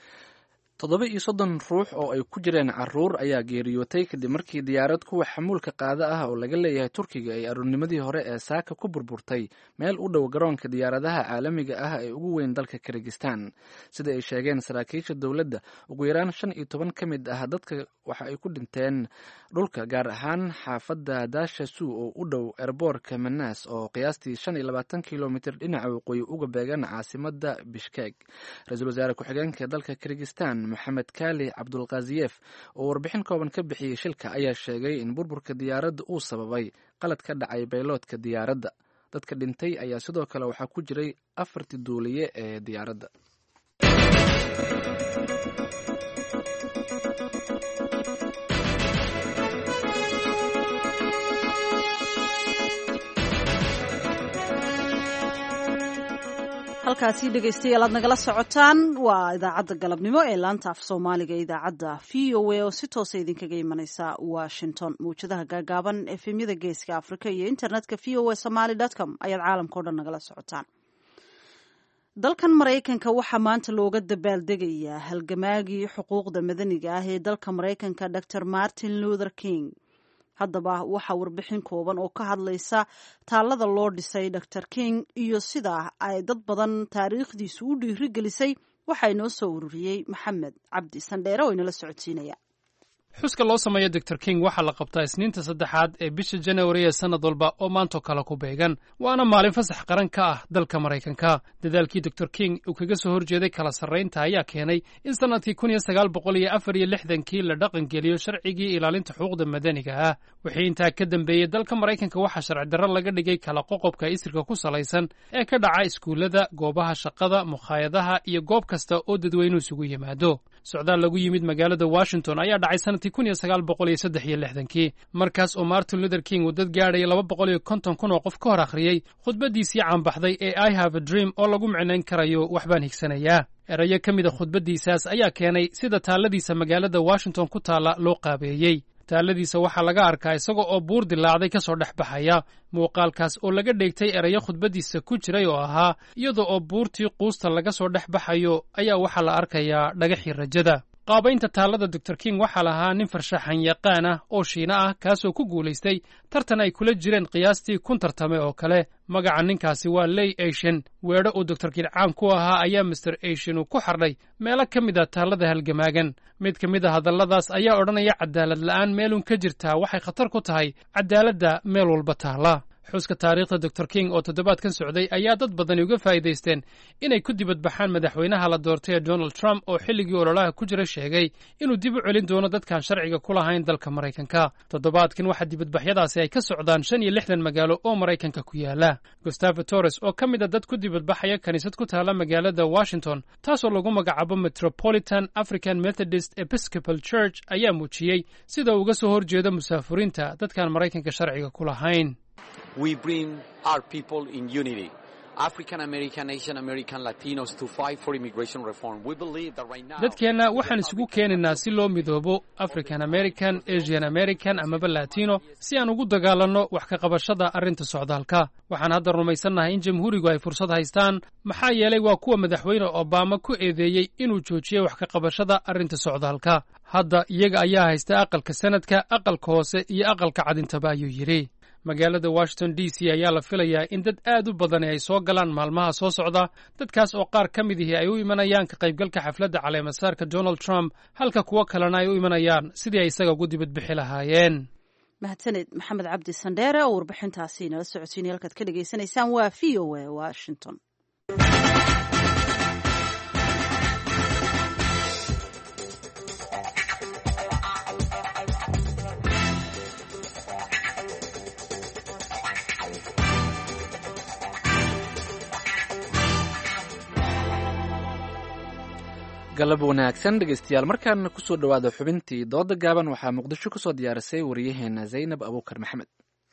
37 ruux oo ay ku jireen caruur ayaa geeriyootay kadib markii diyaarad kuwa xamuulka qaada ah oo laga leeyahay Turkiga ay aroornimadii hore ee Saaka ku burburtay meel u dhow garoonka diyaaradaha caalamiga ah ee ugu weyn dalka Kyrgyzstan. Sida ay sheegeen saraakiisha dowladda, ugu yaraan 15 ka mid ah dadka waxa ay ku dhinteen dhulka, gaar ahaan xaafadda Dashasu oo u dhow airportka Manas oo qiyaastii 25 kilomitir dhinaca waqooyi uga beegan caasimadda Bishkek. Ra'iisul wasaare ku-xigeenka dalka Kyrgyzstan Maxamed Kali Abdulqaziyev oo warbixin kooban ka bixiyay shilka ayaa sheegay in burburka diyaaradda uu sababay qalad ka dhacay bayloodka diyaaradda. Dadka dhintay ayaa sidoo kale waxaa ku jiray 4 duuliye ee diyaaradda. halkaasi dhegaystayaal aad nagala socotaan waa idaacadda galabnimo ee laanta af soomaaliga ee idaacadda VOA oo si toosa idinkaga imanaysa Washington. mawjadaha gaagaaban efemyada geeska Afrika iyo internetka voasomali.com ayaad caalamka oo dhan nagala socotaan. dalkan Mareykanka waxaa maanta looga dabaaldegayaa halgamaagii xuquuqda madaniga ah ee dalka Mareykanka Dr. Martin Luther King. haddaba waxaa warbixin kooban oo ka hadlaysa taallada loo dhisay Dr. King iyo sida ay dad badan taariikhdiisu u dhiirigelisay waxaa inoo soo ururiyey Maxamed Cabdi Sandheere oo inala socodsiinaya. xuska loo sameeyo Dr. King waxaa la qabtaa Isniinta 3 ee bisha January ee sanad walba oo maanta kala ku beegan, waana maalin fasax qaran ka ah dalka Mareykanka. dadaalkii Dr. King uu kaga soo horjeeday kala sarreynta ayaa keenay in sanadkii 1964 la dhaqan geliyo sharcigii ilaalinta xuquuqda madaniga ah. wixii intaa ka dambeeyay dalka Mareykanka waxaa sharci darro laga dhigay kala qoqobka isirka ku salaysan ee ka dhaca iskuulada, goobaha shaqada, mukhaayadaha iyo goob kasta oo dadweynuhu isugu yimaado. socdaal lagu yimid magaalada Washington ayaa dhacay sanadkii 1963 markaas oo Martin Luther King uu dad gaadhay 250 kun oo qof ka hor akhriyay khudbadiisii caanbaxday ee I Have a Dream oo lagu micnayn karayo waxbaan higsanayaa. erayo ka mid a khudbadiisaas ayaa keenay sida taalladiisa magaalada Washington ku taala loo qaabeeyey. taalladiisa waxaa laga arkaa isaga oo buur dilaacday ka soo dhex baxaya. muuqaalkaas oo laga dheegtay erayo khudbadiisa ku jiray oo ahaa iyada oo buurtii quusta laga soo dhex baxayo ayaa waxaa la arkayaa dhagaxii rajada. qaabaynta taallada dor king waxaa lahaa nin farshaxan yaqaan ah oo shiina ah kaasoo ku guulaystay tartan ay kula jireen qiyaastii 1,000 tartame oo kale magaca ninkaasi waa ley asian weedho uu dor king caan ku ahaa ayaa master asian uu ku xardhay meelo ka mid a taallada halgamaagan mid ka mid a hadalladaas ayaa odhanaya cadaalad la'aan meelun ka jirtaa waxay khatar ku tahay cadaaladda meel walba taalla xuska taariikhda dor king oo toddobaadkan socday ayaa dad badani uga faa'iidaysteen inay ku dibadbaxaan madaxweynaha la doortay ee donald trump oo xilligii ololaha ku jira sheegay inuu dib u celin doono dadkaan sharciga ku lahayn dalka maraykanka toddobaadkan waxaa dibadbaxyadaasi ay ka socdaan 65 magaalo oo maraykanka ku yaala gustavo torres oo ka mid a dad ku dibadbaxaya kaniisad ku taala magaalada washington taasoo lagu magacaabo metropolitan african methodist episcopal church ayaa muujiyey sida uu uga soo horjeedo musaafuriinta dadkaan maraykanka sharciga ku lahayn We bring our people in unity. African American, Asian American, Latinos to fight for immigration reform. We believe that right now dadkeena waxaan isugu keenaynaa si loo midoobo African American, Asian American amaba Latino si aan ugu dagaalanno wax ka qabashada arrinta socdaalka waxaan hadda rumaysannahay in jamhuurigu ay fursad haystaan maxaa yeelay waa kuwa madaxweyne Obama ku eedeeyey inuu joojiyo wax ka qabashada arrinta socdaalka hadda iyaga ayaa haysta aqalka sanadka aqalka hoose iyo aqalka cadintaba ayuu yiri magaalada Washington DC ayaa la filayaa in dad aad u badan ay soo galaan maalmaha soo socda dadkaas oo qaar ka mid ah ay u imanayaan ka qaybgalka xafladda caleemasaarka Donald Trump halka kuwa kalena ay u imanayaan sidii ay isaga ugu dibadbixi lahaayeen mahadsanid maxamed cabdi sandheere oo warbixintaasi nala socodsiinay halkaad ka dhageysanaysaan waa VOA Washington galab wanaagsan dhegaystayaal markaana ku soo dhowaada xubintii dooda gaaban waxaa muqdisho ku soo diyaarisay wariyaheena zaynab abuukar maxamed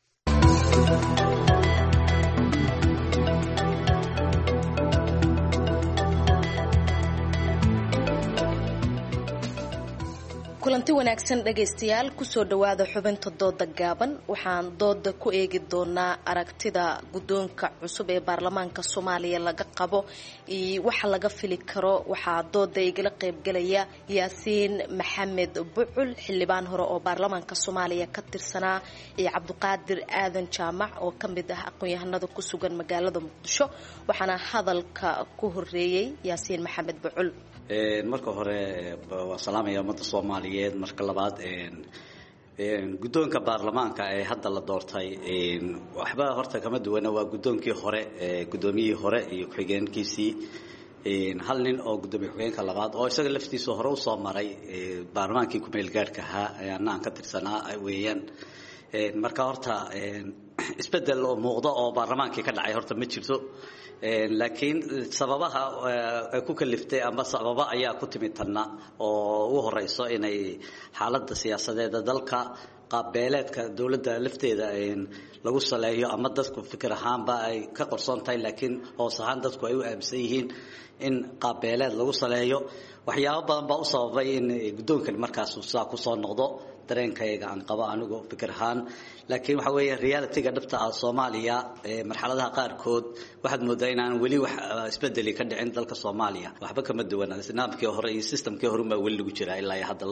kulanti wanaagsan dhagaystayaal kusoo dhawaada xubinta dooda gaaban waxaan dooda ku eegi doonaa aragtida guddoonka cusub ee baarlamaanka Soomaaliya laga qabo iyo waxa laga fili karo waxaa dooda igala qaybgalaya Yaasiin Maxamed Bucul xildhibaan hore oo baarlamaanka Soomaaliya ka tirsanaa iyo Cabdiqaadir Aadan Jaamac oo ka mid ah aqoon-yahanada ku sugan magaalada Muqdisho waxaana hadalka ku horeeyay Yaasiin Maxamed Bucul marka hore waa salaamaya ummadda Soomaaliyeed marka labaad guddoonka baarlamaanka ee hadda la doortay waxba horta kama duwana waa guddoonkii hore guddoomiyihii hore iyo ku-xigeenkiisii hal nin oo guddoomiye ku-xigeenka labaad oo isaga laftiisa hore u soo maray baarlamaankii ku meel gaarka ahaa ayaana aan ka tirsanaa weeyaan marka horta isbedel oo muuqdo oo baarlamaankii ka dhacay horta ma jirto laakiin sababaha ku kaliftay ama sababa ayaa ku timid tanna oo ugu horeyso inay xaaladda siyaasadeed dalka qaabbeeleedka dawladda lafteeda lagu saleeyo ama dadku fikir ahaanba ay ka qorsoon tahay laakiin hoos ahaan dadku ay u aaminsan yihiin in qaabbeeleed lagu saleeyo waxyaabo badan baa u sababay in guddoonkan markaas saa ku soo noqdo dareenkayga aan qabo anigu fikir ahaan laakiin waxa weeye reality-ga dhabta ah Soomaaliya marxaladaha qaarkood waxaad moodaa in aan weli wax isbedeli ka dhicin dalka Soomaaliya waxba kama duwana nidaamkii hore iyo systemkii hore ma weli lagu jiraa ilaa hadda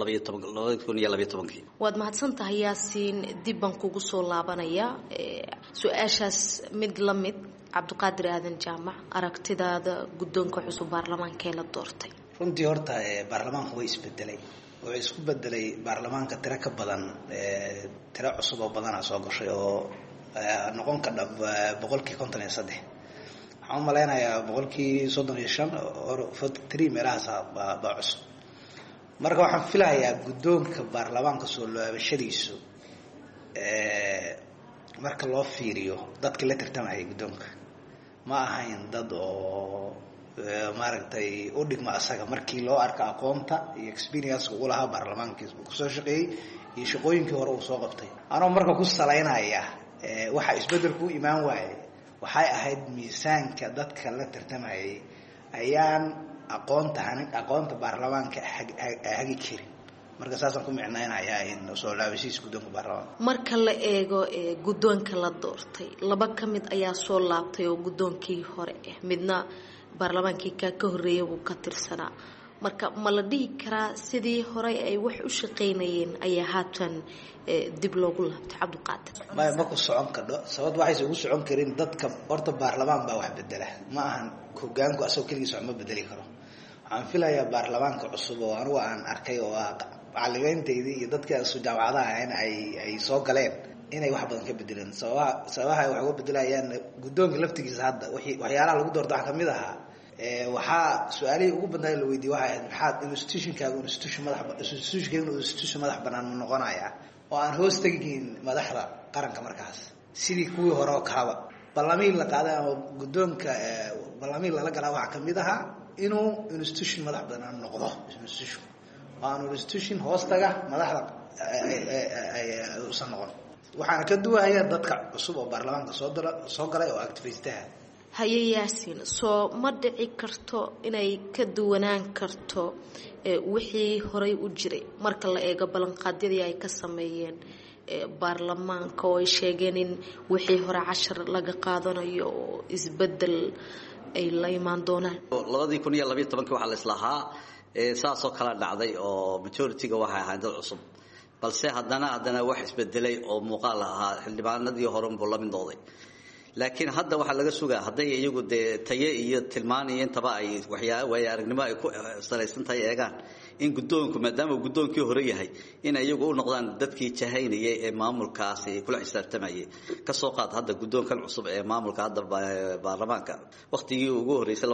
2012 waad mahadsantahay Yaasiin dib baan kugu soo laabanaya su'aashaas mid la mid Cabdiqaadir Aadan Jaamac aragtidaada guddoonka cusub baarlamaanka ee la doortay runtii horta baarlamaanku way isbedelay oo isku bedelay baarlamaanka tiro ka badan tiro cusub oo badan soo gashay oo noqon ka dhab 53 waxaan u maleynayaa 35 oo 43 meelahaas baa cusub marka waxaan filayaa guddoonka baarlamaanka soo laabashadiisu marka loo fiiriyo dadka la tartamaya guddoonka ma ahayn dad oo maaragtay u dhigma asaga markii loo arka aqoonta iyo experience uu lahaa baarlamaankiisa uu soo shaqeeyay iyo shaqooyinkii hore uu soo qabtay anoo marka ku saleynaya waxa isbedelku imaan waayay waxay ahayd miisaanka dadka la tartamayay ayaan aqoonta baarlamaanka hagi karin marka saasaan ku micnaynayaa in soo laabashadiisa guddoonka baarlamaanka marka la eego guddoonka la doortay laba ka mid ayaa soo laabtay oo guddoonkii hore midna baarlamaankii ka horeeyay uu ka tirsanaa marka ma la dhihi karaa sidii horey ay wax u shaqaynayeen ayaa haatan dib loogu laabtay cabdiqaadir? ma ku socon kardho sabab waxayse ugu socon karin dadka horta baarlamaan baa wax bedela ma ahan hogaanku asagoo keligiis wax ma bedeli karo. waxaan filayaa baarlamaanka cusub oo anigu aan arkay oo macalimiintaydii iyo dadka jaamacadaha ahayna ay soo galeen inay wax badan ka bedeleen. sababaha ay wax uga bedelayaan guddoonka laftigiisa hadda waxyaalaha lagu doorto waxaa kamid ahaa waxaa su-aalihii ugu badnaa la weydiiyey waxay ahayd maxaad institutionkaaga institution madax banaan ma noqonaya oo aan hoos tegiin madaxda qaranka markaas sidii kuwii hore oo kalaba ballamiin la qaaday ama guddoonka ballamiin lala galaa waxaa kamid ahaa inuu institution madax banaan noqdo institution oo aan institution hoos taga madaxda usan noqon. waxaana ka duwahaya dadka cusub oo baarlamaanka soo galay oo activistaha. haye yaasiin soo ma dhici karto inay ka duwanaan karto wixii horey u jiray marka la eego ballanqaadyadii ay ka sameeyeen baarlamaanka oo ay sheegeen in wixii hore cashar laga qaadanayo oo isbedel ay la imaan doonaan? 2012 waxaa la islahaa saasoo kala dhacday oo majority-ga waxay ahayd dad cusub balse haddana wax isbedelay oo muuqaal ahaa xildhibaanadii hore unbuu la mid noqday. laakiin hadda waxaa laga sugaa hadday iyagu dee taye iyo tilmaan iyo intaba ay waayo aragnimo ay ku salaysan tahay eegaan in guddoonku maadaama guddoonkii hore yahay in iyagu u noqdaan dadkii jahaynayay ee maamulkaasi kula xisaabtamayay ka soo qaad hadda guddoonkan cusub ee maamulka hadda baarlamaanka waqtigii ugu horeysay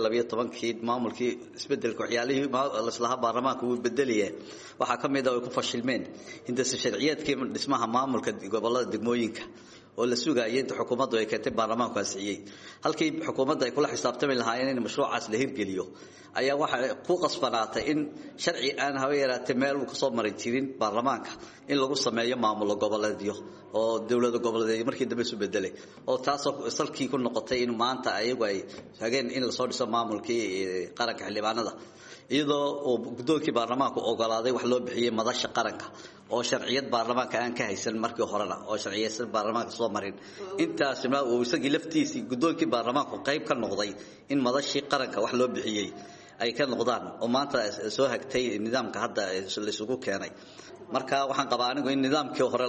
2012 maamulkii isbedelka waxyaalihii laslaha baarlamaanka uu bedeliyay waxaa ka mid ah ay ku fashilmeen hindasa sharciyeedkii dhismaha maamulka gobolada degmooyinka oo la sugaayay inta xukuumaddu ay keentay baarlamaanku ansixiyay halkii xukuumadda ay kula xisaabtami lahaayeen in mashruucaas la hirgeliyo ayaa waxa ku qasbanaatay in sharci aan hawa yaraatay meel uu ka soo marin jirin baarlamaanka in lagu sameeyo maamul goboleedyo oo dawladda goboleedyo markii dambe isu bedelay oo taasoo salkii ku noqotay in maanta ayagu ay hageen in la soo dhiso maamulkii qaranka xildhibaanada iyadoo uu guddoonkii baarlamaanku ogolaaday wax loo bixiyay madasha qaranka oo sharciyad baarlamaanka aan ka haysan markii horena oo sharciyeysan baarlamaanka soo marin intaasna uu isagii laftiisii guddoonkii baarlamaanku qayb ka noqday in madashii qaranka wax loo bixiyay ay ka noqdaan oo maanta soo hagtay nidaamka hadda la isugu keenay. marka waxaan qabaa anigu in nidaamkii hore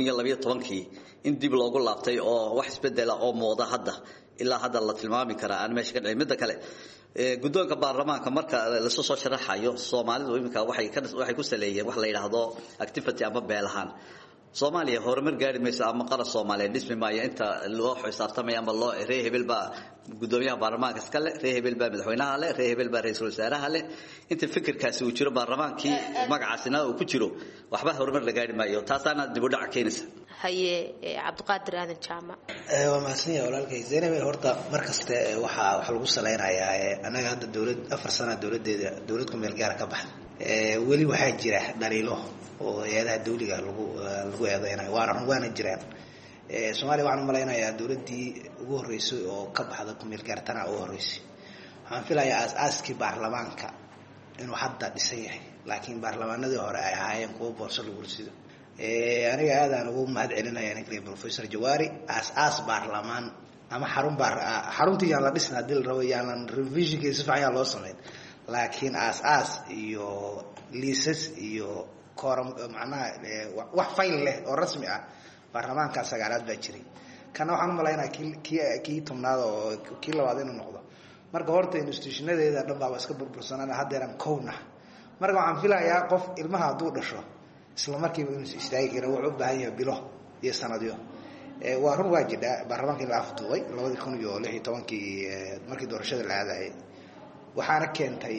2012 in dib loogu laabtay oo wax isbedela oo muuqda hadda ilaa hadda la tilmaami karaa aan meesha ka dhicin. midda kale guddoonka baarlamaanka marka la soo sharaxayo Soomaalidu imika waxay ku saleeyeen wax la yiraahdo activity ama beelahan Soomaaliya horumar gaari mayso ama qaran Soomaaliyeed dhismi maayo inta loo xisaabtamay ama loo reehebel ba guddoomiyaha baarlamaanka iska leh reehebel ba madaxweynaha leh reehebel ba ra'iisul wasaaraha leh inta fikirkaasi uu jiro baarlamaankii magacaasina uu ku jiro waxba horumar la gaari maayo taasaana dib u dhac keenaysa. haye cabdiqaadir aadan jaamac waa mahadsanyahay walaalkay Zainab horta markasta waxa lagu saleynayaa anaga hadda dawlad 4 sano dawlad ku meel gaar ka baxday weli waxaa jira dhaliilo oo hay'adaha dawliga lagu eedeynayo waana jiraan. Soomaaliya waxaan malaynayaa dawladii ugu horeysay oo ka baxda ku meel gaartana ugu horeysay waxaan filayaa aas-aaskii baarlamaanka inuu hadda dhisan yahay laakiin baarlamaanadii hore ay ahaayeen kuwo boorso lagu rido. aniga aadaan ugu mahad celinaya ninka Professor Jawaari aas baarlamaan ama xaruntii aan la dhisna hadii la rabo yaan revisionkiisa fiican loo sameeyo laakiin aas iyo liisas iyo quorum macnaha wax fayl leh oo rasmi ah baarlamaanka sagaalaad baa jiray kana waxaan malaynayaa kii tumnaado oo kii labaad inuu noqdo marka horta institutionadeeda dhan baa iska burbursanaan hadeeran kowna marka waxaan filayaa qof ilmaha haduu dhasho isla markiiba inuu istaagi karo wuxuu u baahan yahay bilo iyo sanadyo waa run waa jira baarlamaanka la afduubay 2016 markii doorashada la aaday waxaana keentay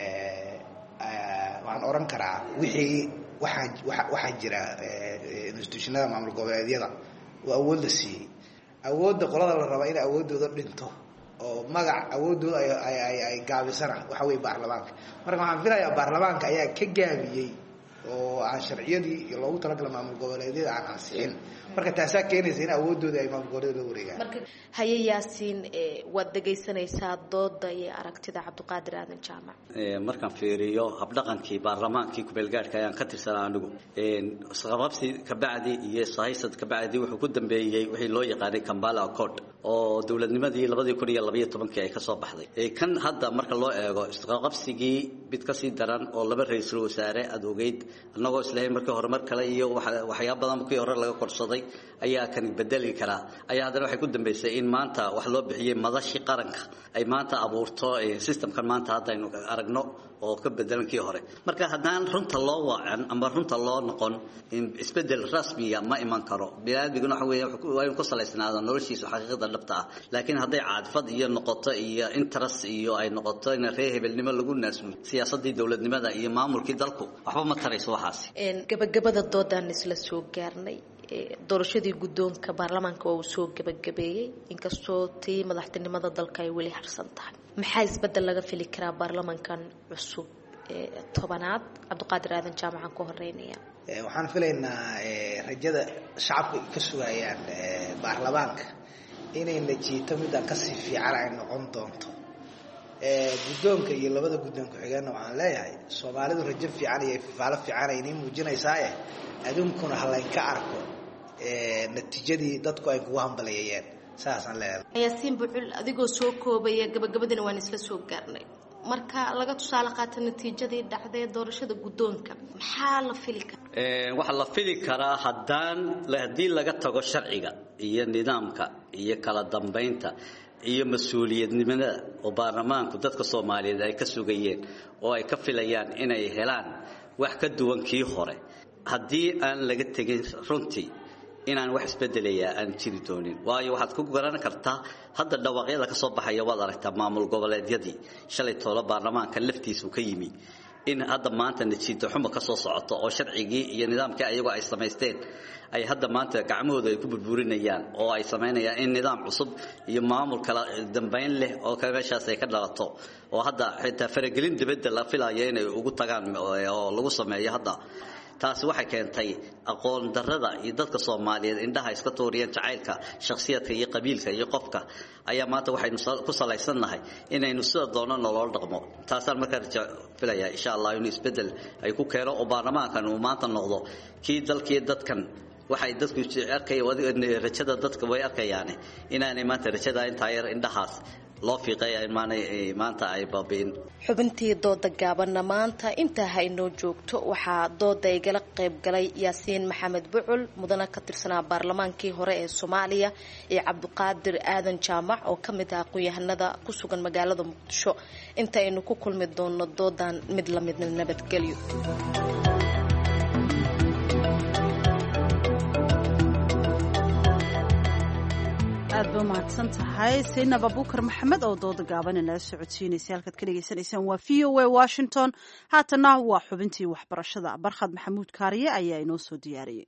waxaan oran karaa wixii waxa jira institutionada maamul goboleedyada oo awood la siiyay awoodda qolada la raba in awoodooda dhinto oo magac awoodooda ay gaabisana waxa way baarlamaanka marka waxaan filayaa baarlamaanka ayaa ka gaabiyay oo aan sharciyadii loogu talagalay maamul goboleedyada aan ansixin marka taasaa keenaysa in awoodooda ay maamul goboleedyada loo wareegaan. haye yaasiin waad dhagaysanaysaa dooda iyo aragtida cabdiqaadir aadan jaamac. markaan fiiriyo habdhaqankii baarlamaankii ku beelgaadhka ayaan ka tirsanaa anigu isqababsi ka bacdi iyo sahaysad ka bacdi wuxuu ku dambeeyay wixii loo yaqaanay Kampala Accord oo dawladnimadii 2012 ay ka soo baxday kan hadda marka loo eego isqababsigii mid ka sii daran oo laba ra'iisul wasaare aad ogeyd annagoo islahayn markii hore mar kale iyo waxyaabo badan markii hore laga korsaday ayaa kan bedeli karaa ayaa haddana waxay ku dambeysay in maanta wax loo bixiyay madashi qaranka ay maanta abuurto systemkan maanta hadda aynu aragno oo ka bedelankii hore marka haddaan runta loo wacan ama runta loo noqon in isbedel rasmiya ma iman karo bini'aadmiguna waxa weeye waa inuu ku salaysnaado noloshiisa xaqiiqada dhabta ah laakiin hadday caadfad iyo noqoto iyo interest iyo ay noqoto in reer hebelnimo lagu naasulo siyaasadii dowladnimada iyo maamulkii dalku waxba ma tarayso waxaasi gabagabada doodaan isla soo gaarnay doorashadii guddoonka baarlamaanka oo uu soo gabagabeeyey inkastoo tii madaxtinimada dalka ay weli harsan tahay maxaa isbedel laga fili karaa baarlamaankan cusub tobanaad cabdiqaadir aadan jaamacan ku horeynaya waxaan filaynaa rajada shacabku ka sugayaan baarlamaanka inay najiito midaan kasii fiican ay noqon doonto guddoonka iyo labada guddoon ku-xigeenna waxaan leeyahay soomaalidu rajo fiican iyo fifaalo fiican ay inii muujinaysaaye aduunkuna halaynka arko natiijadii dadku ay kugu hambaleeyeen saasaan leeyahay yaasiin bucul adigoo soo koobaya gabagabadina waan isla soo gaarnay marka laga tusaale qaata natiijadii dhacday doorashada guddoonka maxaa la fili karaa waxa la fili karaa haddii laga tago sharciga iyo nidaamka iyo kala dambeynta iyo mas-uuliyadnimada oo baarlamaanku dadka Soomaaliyeed ay ka sugayeen oo ay ka filayaan inay helaan wax ka duwan kii hore haddii aan laga tagin runtii inaan wax isbedelaya aan jiri doonin waayo waxaad ku garan kartaa hadda dhawaaqyada ka soo baxaya waad aragtaa maamul goboleedyadii shalay toolo baarlamaanka laftiisu ka yimi in hadda maanta natiijo xumo ka soo socoto oo sharcigii iyo nidaamkii ayagu ay samaysteen ay hadda maanta gacmahooda ay ku burburinayaan oo ay sameynayaan in nidaam cusub iyo maamul kala dambeyn leh oo ka meeshaas ay ka dhalato oo hadda xitaa faragelin dibadda la filayo inay ugu tagaan oo lagu sameeyo hadda taasi waxay keentay aqoon darrada iyo dadka Soomaaliyeed indhaha iska tooriyeen jacaylka shakhsiyadka iyo qabiilka iyo qofka ayaa maanta waxaynu ku salaysanahay inaynu sida doonano nolol dhaqmo taasaan markaa filaya insha Allah inuu isbedel ay ku keeno oo baarlamaankan uu maanta noqdo kii dalkii dadkan waxay dadku arkayaan rajada dadka way arkayaan inaanay maanta rajada inta yar indhahaas loo fiiqay maanta ay baabeen xubintii dooda gaabanna maanta inta haynoo joogto waxaa dooda igala qayb galay yaasiin maxamed bucul mudana ka tirsanaa baarlamaankii hore ee Soomaaliya iyo cabdiqaadir aadan jaamac oo ka mid ah aqoon-yahanada ku sugan magaalada Muqdisho inta aynu ku kulmi doono doodan mid la midna nabadgelyo aad ba mahadsan tahay Saynab Abuukar Maxamed oo dooda gaaban inala socodsiinaysa halkaad ka dhageysanaysaan waa VOA Washington haatana waa xubintii waxbarashada Barkhad Maxamuud Kaariye ayaa inoo soo diyaariyay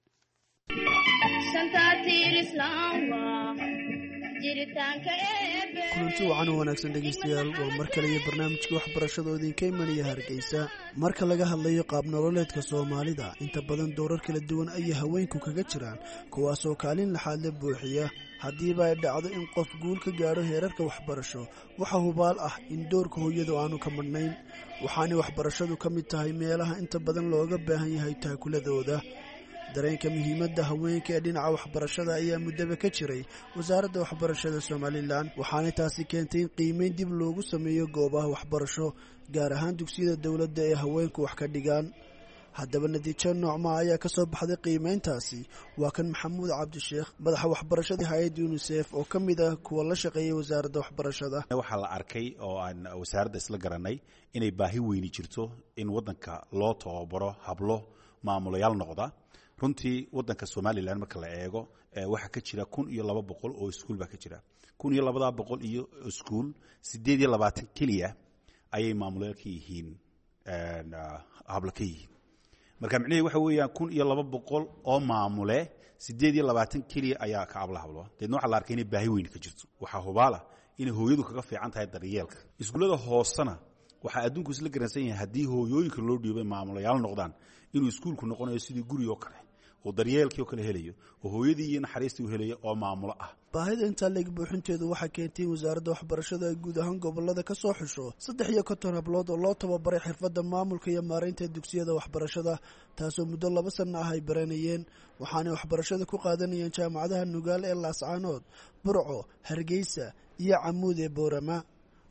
kulanti wacan oo wanaagsan dhegaystayaal waa mar kale iyo barnaamijka waxbarashada oo idinka imanaya Hargeysa marka laga hadlayo qaab nololeedka Soomaalida inta badan doorar kala duwan ay haweenku kaga jiraan kuwaas oo kaalin laxaad leh buuxiya haddiiba ay dhacdo in qof guul ka gaaro heerarka waxbarasho waxa hubaal ah in doorka hooyadu aanu ka madhnayn waxaana waxbarashadu ka mid tahay meelaha inta badan looga baahan yahay taakuladooda dareenka muhiimadda haweenka ee dhinaca waxbarashada ayaa muddaba ka jiray wasaaradda waxbarashada Somaliland waxaana taasi keentay in qiimeyn dib loogu sameeyo goobaha waxbarasho gaar ahaan dugsiyada dawladda ee haweenku wax ka dhigaan haddaba natiijo noocma ayaa ka soo baxday qiimeyntaasi waa kan Maxamuud Cabdisheekh madaxa waxbarashada hay'adda UNICEF oo ka mid ah kuwa la shaqeeya wasaaradda waxbarashada waxaa la arkay oo aan wasaaradda isla garanay inay baahi weyni jirto in waddanka loo tababaro hablo maamulayaal noqda runtii waddanka Somaliland marka la eego waxa ka jira 1200 oo iskuul ba ka jira 1200 iyo iskuul 820 kaliya ayay maamulayaal ka yihiin hablo ka yihiin marka micnaheedu waxa weeyaan 1200 oo maamule 820 kaliya ayaa ka hablo deedna waxa la arkay inay baahi weyn ka jirto waxa hubaala in hooyadu kaga fiican tahay daryeelka iskuulada hoosana waxa adduunku isla garansan yahay hadii hooyooyinka loo dhiibay maamulayaal noqdaan inuu iskuulku noqonayo sidii guri oo kale oo daryeelkii oo kale helayo oo hooyadii iyo naxariistii u helayo oo maamulo ah baahida inta leeg buuxinteedu waxa keentay wasaaradda waxbarashada ay guud ahaan gobolada ka soo xusho 3 hablood oo loo tababaray xirfadda maamulka iyo maareynta dugsiyada waxbarashada taasoo muddo 2 sano ah ay baranayeen waxaana waxbarashada ku qaadanayeen jaamacadaha Nugaal ee Laascaanood Burco Hargeysa iyo Camuud ee Boorama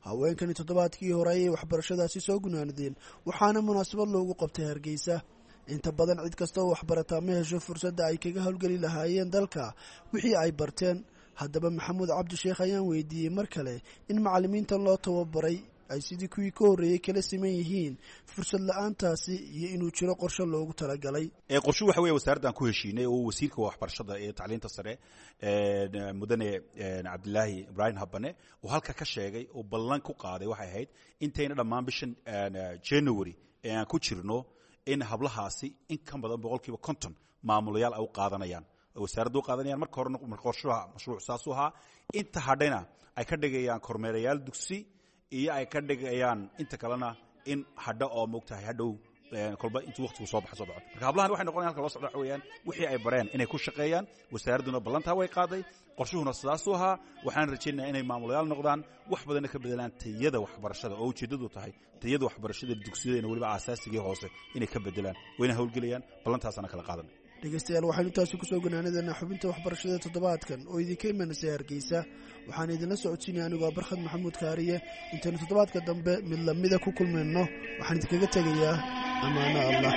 haweenkani toddobaadkii hore ayay waxbarashadaasi soo gunaanadeen waxaana munaasabad loogu qabtay hargeysa inta badan cid kasta oo waxbarataa ma hesho fursadda ay kaga howlgeli lahaayeen dalka wixii ay barteen haddaba maxamuud cabdisheekh ayaan weydiiyey mar kale in macallimiintan loo tababaray ay sidii kuwii ka horreeyey kala siman yihiin fursad la-aantaasi iyo inuu jiro qorshe loogu talagalay qorshu waxa weeye wasaaraddan ku heshiinay oo wasiirka waxbarashada ee tacliinta sare mudane cabdilaahi ibraahim habane oo halka ka sheegay oo ballan ku qaaday waxay ahayd intayna dhammaan bishan January ee aan ku jirno in hablahaasi in ka badan 50% maamulayaal ay u qaadanayaan wasaaraddu qaadanayaan marka hore qorshaha mashruuc saas u ahaa inta hadhayna ay ka dhigayaan kormeerayaal dugsi iyo ay ka dhigayaan inta kalena in hadho oo moogtahay hadhow kolba intuu waqtigu soo baxo marka hablahan waxay noqonayaan halka loo socdo waxa weeyaan wixii ay bareen inay ku shaqeeyaan wasaaradduna ballantaa way qaaday qorshuhuna sidaas u ahaa waxaan rajaynayaa inay maamulayaal noqdaan wax badanna ka bedelaan tayada waxbarashada oo ujeeddadu tahay tayada waxbarashada dugsiyada weliba aasaasiga hoose inay ka bedelaan wayna howlgelayaan ballantaasana kala qaadan dhegeystayaal waxaynu taasi kusoo gunaanadeena xubinta waxbarashada toddobaadkan oo idinka imanaysa hargeysa waxaan idinla socodsiinaya anigoo barkhad maxamuud kaariye intaynu toddobaadka dambe mid lamida ku kulmayno waxaan idinkaga tegayaa ammaano allah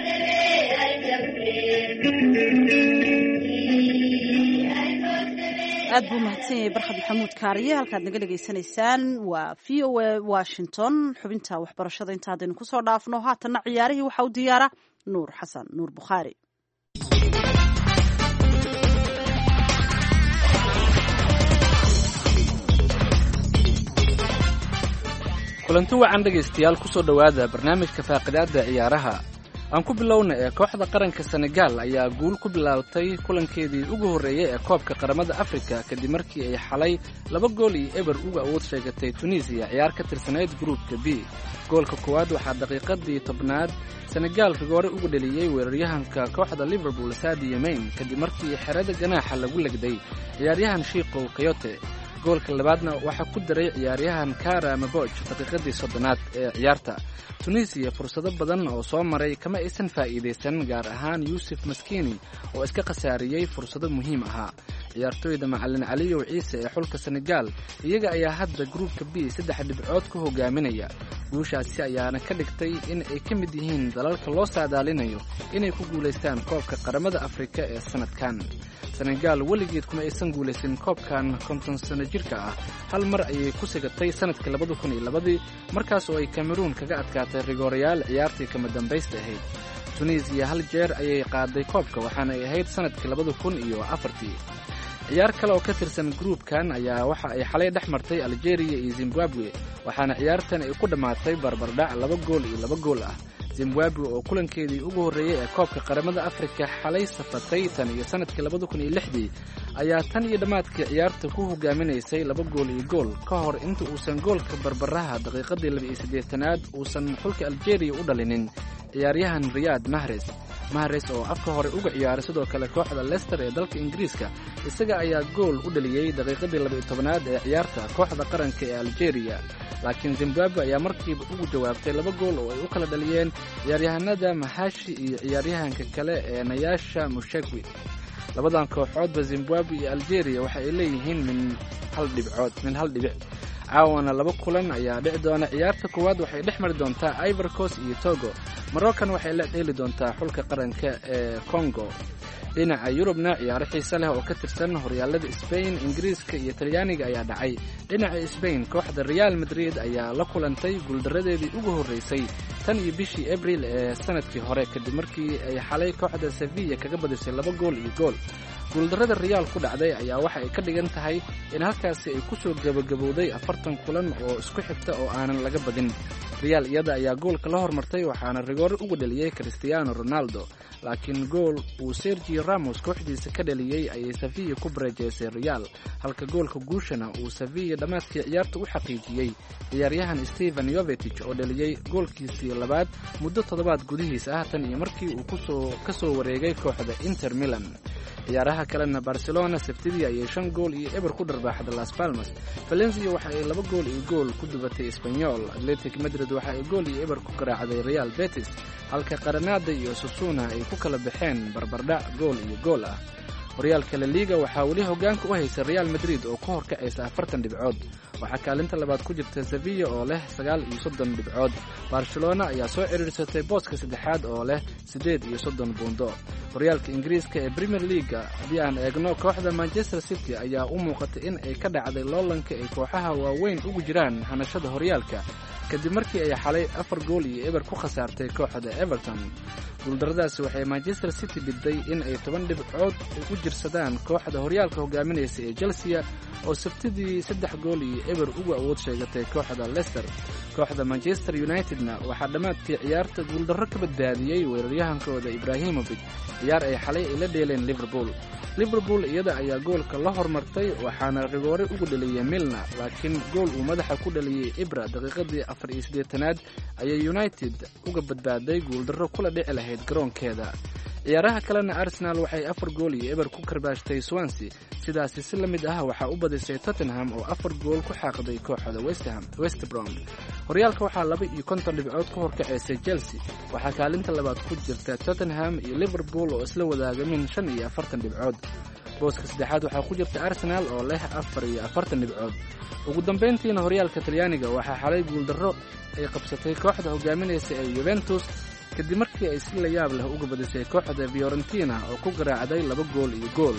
aad buu mahadsan yahay barkhad maxamuud kaariye halkaad naga dhegaysanaysaan waa v o a washington xubinta waxbarashada inta haddaynu kusoo dhaafno haatanna ciyaarihii waxaa u diyaara nuur xasan nuur bukhaari kulanti wacan dhegaystayaal kusoo dhowaada barnaamijka faaqidaadda ciyaaraha aan ku bilowna ee kooxda qaranka senegaal ayaa guul ku bilaabatay kulankeedii ugu horreeyey ee koobka qaramada afrika kadib markii ay xalay 2-0 uga awood sheegatay tunisiya ciyaar ka tirsanayd gruupka b goolka koowaad waxaa daqiiqadii 10aad senegaal rigoore uga dheliyey weeraryahanka kooxda liverpool sadio mayn kadib markii xerada ganaaxa lagu legday ciyaaryahan shiikow kayote goolka labaadna waxaa ku daray ciyaaryahan kara maboj daqiiqadii 30aad ee ciyaarta tunisiya fursado badan oo soo maray kama aysan faa'iidaysan gaar ahaan yuusuf maskiini oo iska khasaariyey fursado muhiim ahaa ciyaartooyda macalin caliyow ciise ee xulka senegaal iyaga ayaa hadda gruupka b 3 dhibcood ku hogaaminaya guushaasi ayaana ka dhigtay in ay ka mid yihiin dalalka loo saadaalinayo inay ku guulaystaan koobka qaramada afrika ee sanadkan senegaal weligeed kuma aysan guulaysan koobkan 50 sano jirka ah hal mar ayay ku sigatay sanadkii 2002 markaas oo ay Cameroon kaga adkaatay rigoorayaal ciyaartii kama dambaysta ahayd Tunisia hal jeer ayay qaaday koobka waxaana ay ahayd sanadkii 2004 ciyaar kale oo ka tirsan gruupkan ayaa waxa ay xalay dhex martay Algeria iyo Zimbabwe waxaana ciyaartan ay ku dhamaatay barbardhac 2 gool ah Zimbabwe oo kulankeedii ugu horreeyay ee koobka qaramada Afrika xalay safatay tan iyo sanadkii 2006 ayaa tan iyo dhamaadkii ciyaarta ku hogaaminaysay 2 gool ka hor inta uusan goolka barbaraha daqiiqadii 28aad uusan xulka Algeria u dhalinin ciyaaryahan Riyad Mahrez oo afka hore uga ciyaaray sidoo kale kooxda Leicester ee dalka Ingiriiska isaga ayaa gool u dhaliyay daqiiqadii 12aad ee ciyaarta kooxda qaranka ee Algeria laakiin Zimbabwe ayaa markiiba ugu jawaabtay 2 gool oo ay u kala dhaliyeen ciyaaryahanada Mahashi iyo ciyaaryahanka kale ee Nayasha Mushekwi labadan kooxoodba Zimbabwe iyo Algeria waxa ay leeyihiin min hal dhibic caawana 2 kulan ayaa dhici doona ciyaarta koowaad waxay dhex mari doontaa Ivory Coast iyo Togo Morocco waxay la dheeli doontaa xulka qaranka ee Congo dhinaca Yurubna ciyaaro xiiso leh oo ka tirsan horyaalada Spain Ingiriiska iyo Talyaaniga ayaa dhacay dhinaca Spain kooxda Real Madrid ayaa la kulantay guuldaradeedii ugu horeysay tan iyo bishii April ee sanadkii hore kadib markii ay xalay kooxda Sevilla kaga badisay 2 gool guuldarada Real ku dhacday ayaa waxa ay ka dhigan tahay in halkaasi ay ku soo gabagabowday 40 kulan oo isku xigta oo aanan laga badin Real iyada ayaa goolka la hormartay waxaana rigoor ugu dhaliyay Cristiano Ronaldo laakiin gool uu Sergio Ramos kooxdiisa ka dhaliyay ayay Sevilla ku bareejeysay Real halka goolka guushana uu Sevilla dhamaadkii ciyaarta u xaqiijiyay ciyaaryahan Stevan Jovetic oo dhaliyay goolkiisii labaad muddo 7 gudihiisa ah tan iyo markii uu ka soo wareegay kooxda Inter Milan ciyaaraha kalena Barcelona Sabtidii ayay 5 gool iyo eber ku dharbaaxday Las Palmas Valencia waxa ay 2 gool ku dubatay Espanyol Athletic Madrid waxa ay gool iyo eber ku garaacday Real Betis halka Granada iyo Osasuna ay ku kala baxeen barbardhac gool iyo gool ah horyaalka La Liga waxaa weli hogaanka u haysa Real Madrid oo ku horkacaysa 40 dhibcood. waxaa kaalinta labaad ku jirta Sevilla oo leh 39 dhibcood. Barcelona ayaa soo ciriirsatay booska saddexaad oo leh 38 buundo. horyaalka Ingiriiska ee Premier League haddii aan eegno, kooxda Manchester City ayaa u muuqatay in ay ka dhacday loolanka ay kooxaha waaweyn ugu jiraan hanashada horyaalka kadib markii ay xalay 4 gool iyo eber ku khasaartay kooxda Everton. guuldaradaasi waxay Manchester City biday in ay 10 dhibcood u jirsadaan kooxda horyaalka hogaaminaysa ee Chelsea oo sabtidii 3 gool iyo eber ugu awood sheegatay kooxda Leicester. kooxda Manchester Unitedna waxaa dhammaadkii ciyaarta guuldarro ka badbaadiyey weeraryahankooda Ibrahimovic, ciyaar ay xalay ay la dheeleen Liverpool iyada ayaa goolka la hormartay waxaana rigoore ugu dhaliyay Milner, laakiin gool uu madaxa ku dhaliyay Ibra daqiiqadii 84aad ayay United uga badbaaday guuldarro kula dhici lahayd garoonkeeda. ciyaaraha kalena Arsenal waxay 4 gool iyo eber ku karbaashtay Swansea, sidaasi si la mid ah waxaa u badisay Tottenham oo 4 gool ku xaaqday kooxda West Brom. horyaalka waxaa 52 dhibcood ku horkacaysay Chelsea, waxaa kaalinta labaad ku jirta Tottenham iyo Liverpool oo isla wadaagameen 45 dhibcood. booska saddexaad waxaa ku jirta Arsenal oo leh 44 dhibcood. ugu dambeyntiina horyaalka Talyaaniga waxaa xalay guuldarro ay qabsatay kooxda hogaaminaysa ee Juventus kadib markii ay si la yaab leh uga badisay kooxda Fiorentina oo ku garaacday 2 gool iyo gool.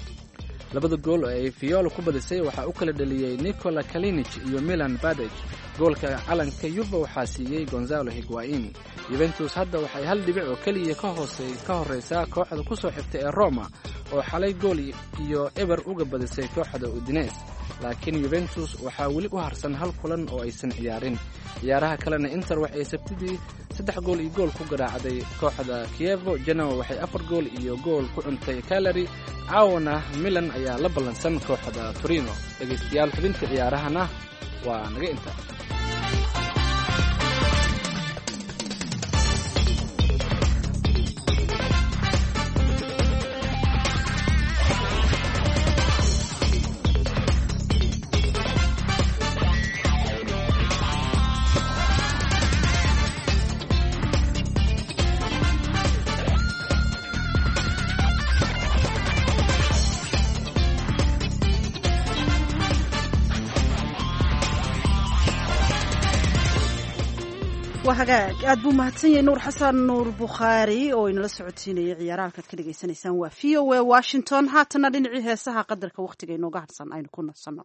labada gool ee ay Fiore ku badisay waxaa u kala dhaliyay Nikola Kalinic iyo Milan Badec. goolka calanka Juve waxaa siiyey Gonzalo Higuain. Juventus hadda waxay 1 dhibic oo kaliya ka horeysaa kooxda ku soo xigtay ee Roma oo xalay gool iyo eber uga badisay kooxda Udinese. laakiin Juventus waxaa weli u harsan 1 kulan oo aysan ciyaarin. ciyaaraha kalena Inter waxay sabtidii 3 gool iyo gool ku garaacday kooxda Chievo. Genoa waxay 4 gool iyo gool ku cuntay Cagliari. caawana Milan ayaa la ballansan kooxda Torino. dhegeystayaal, xubinta ciyaarahana waa naga inta. aad buu mahadsan yahay Nuur Xasan Nuur Bukhaari oo inala socodsiinayay ciyaaraha halkaad ka dhageysanaysaan. waa VOA Washington. haatana dhinacii heesaha qadarka waqtiga inooga harsan aynu ku nadsano.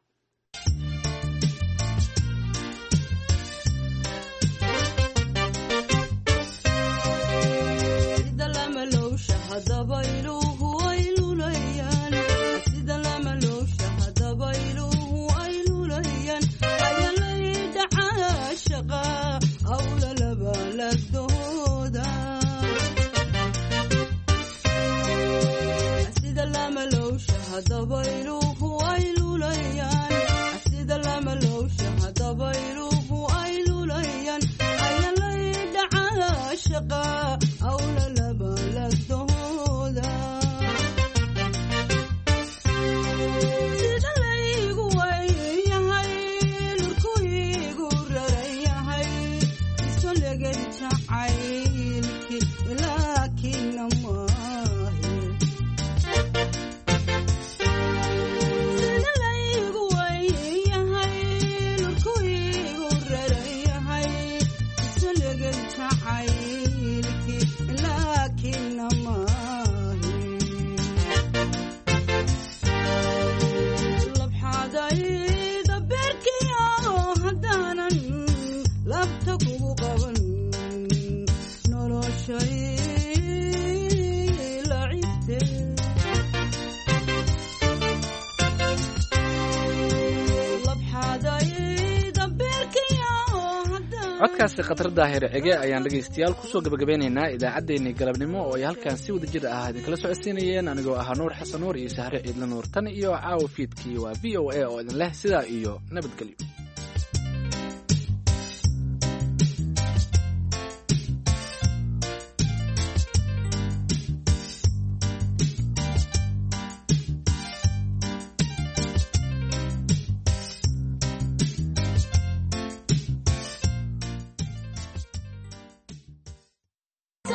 codkaasi khatar daahir cige ayaan dhegaystayaal kusoo gabagabeynaynaa idaacaddeenii galabnimo oo ay halkaan si wada jir ah idinkala socodsiinayeen anigoo ahaa Nuur Xasan Nuur iyo Sahre Ciidla Nuur. tan iyo caawa fiidkii waa VOA oo idin leh sidaa iyo nabadgelyo.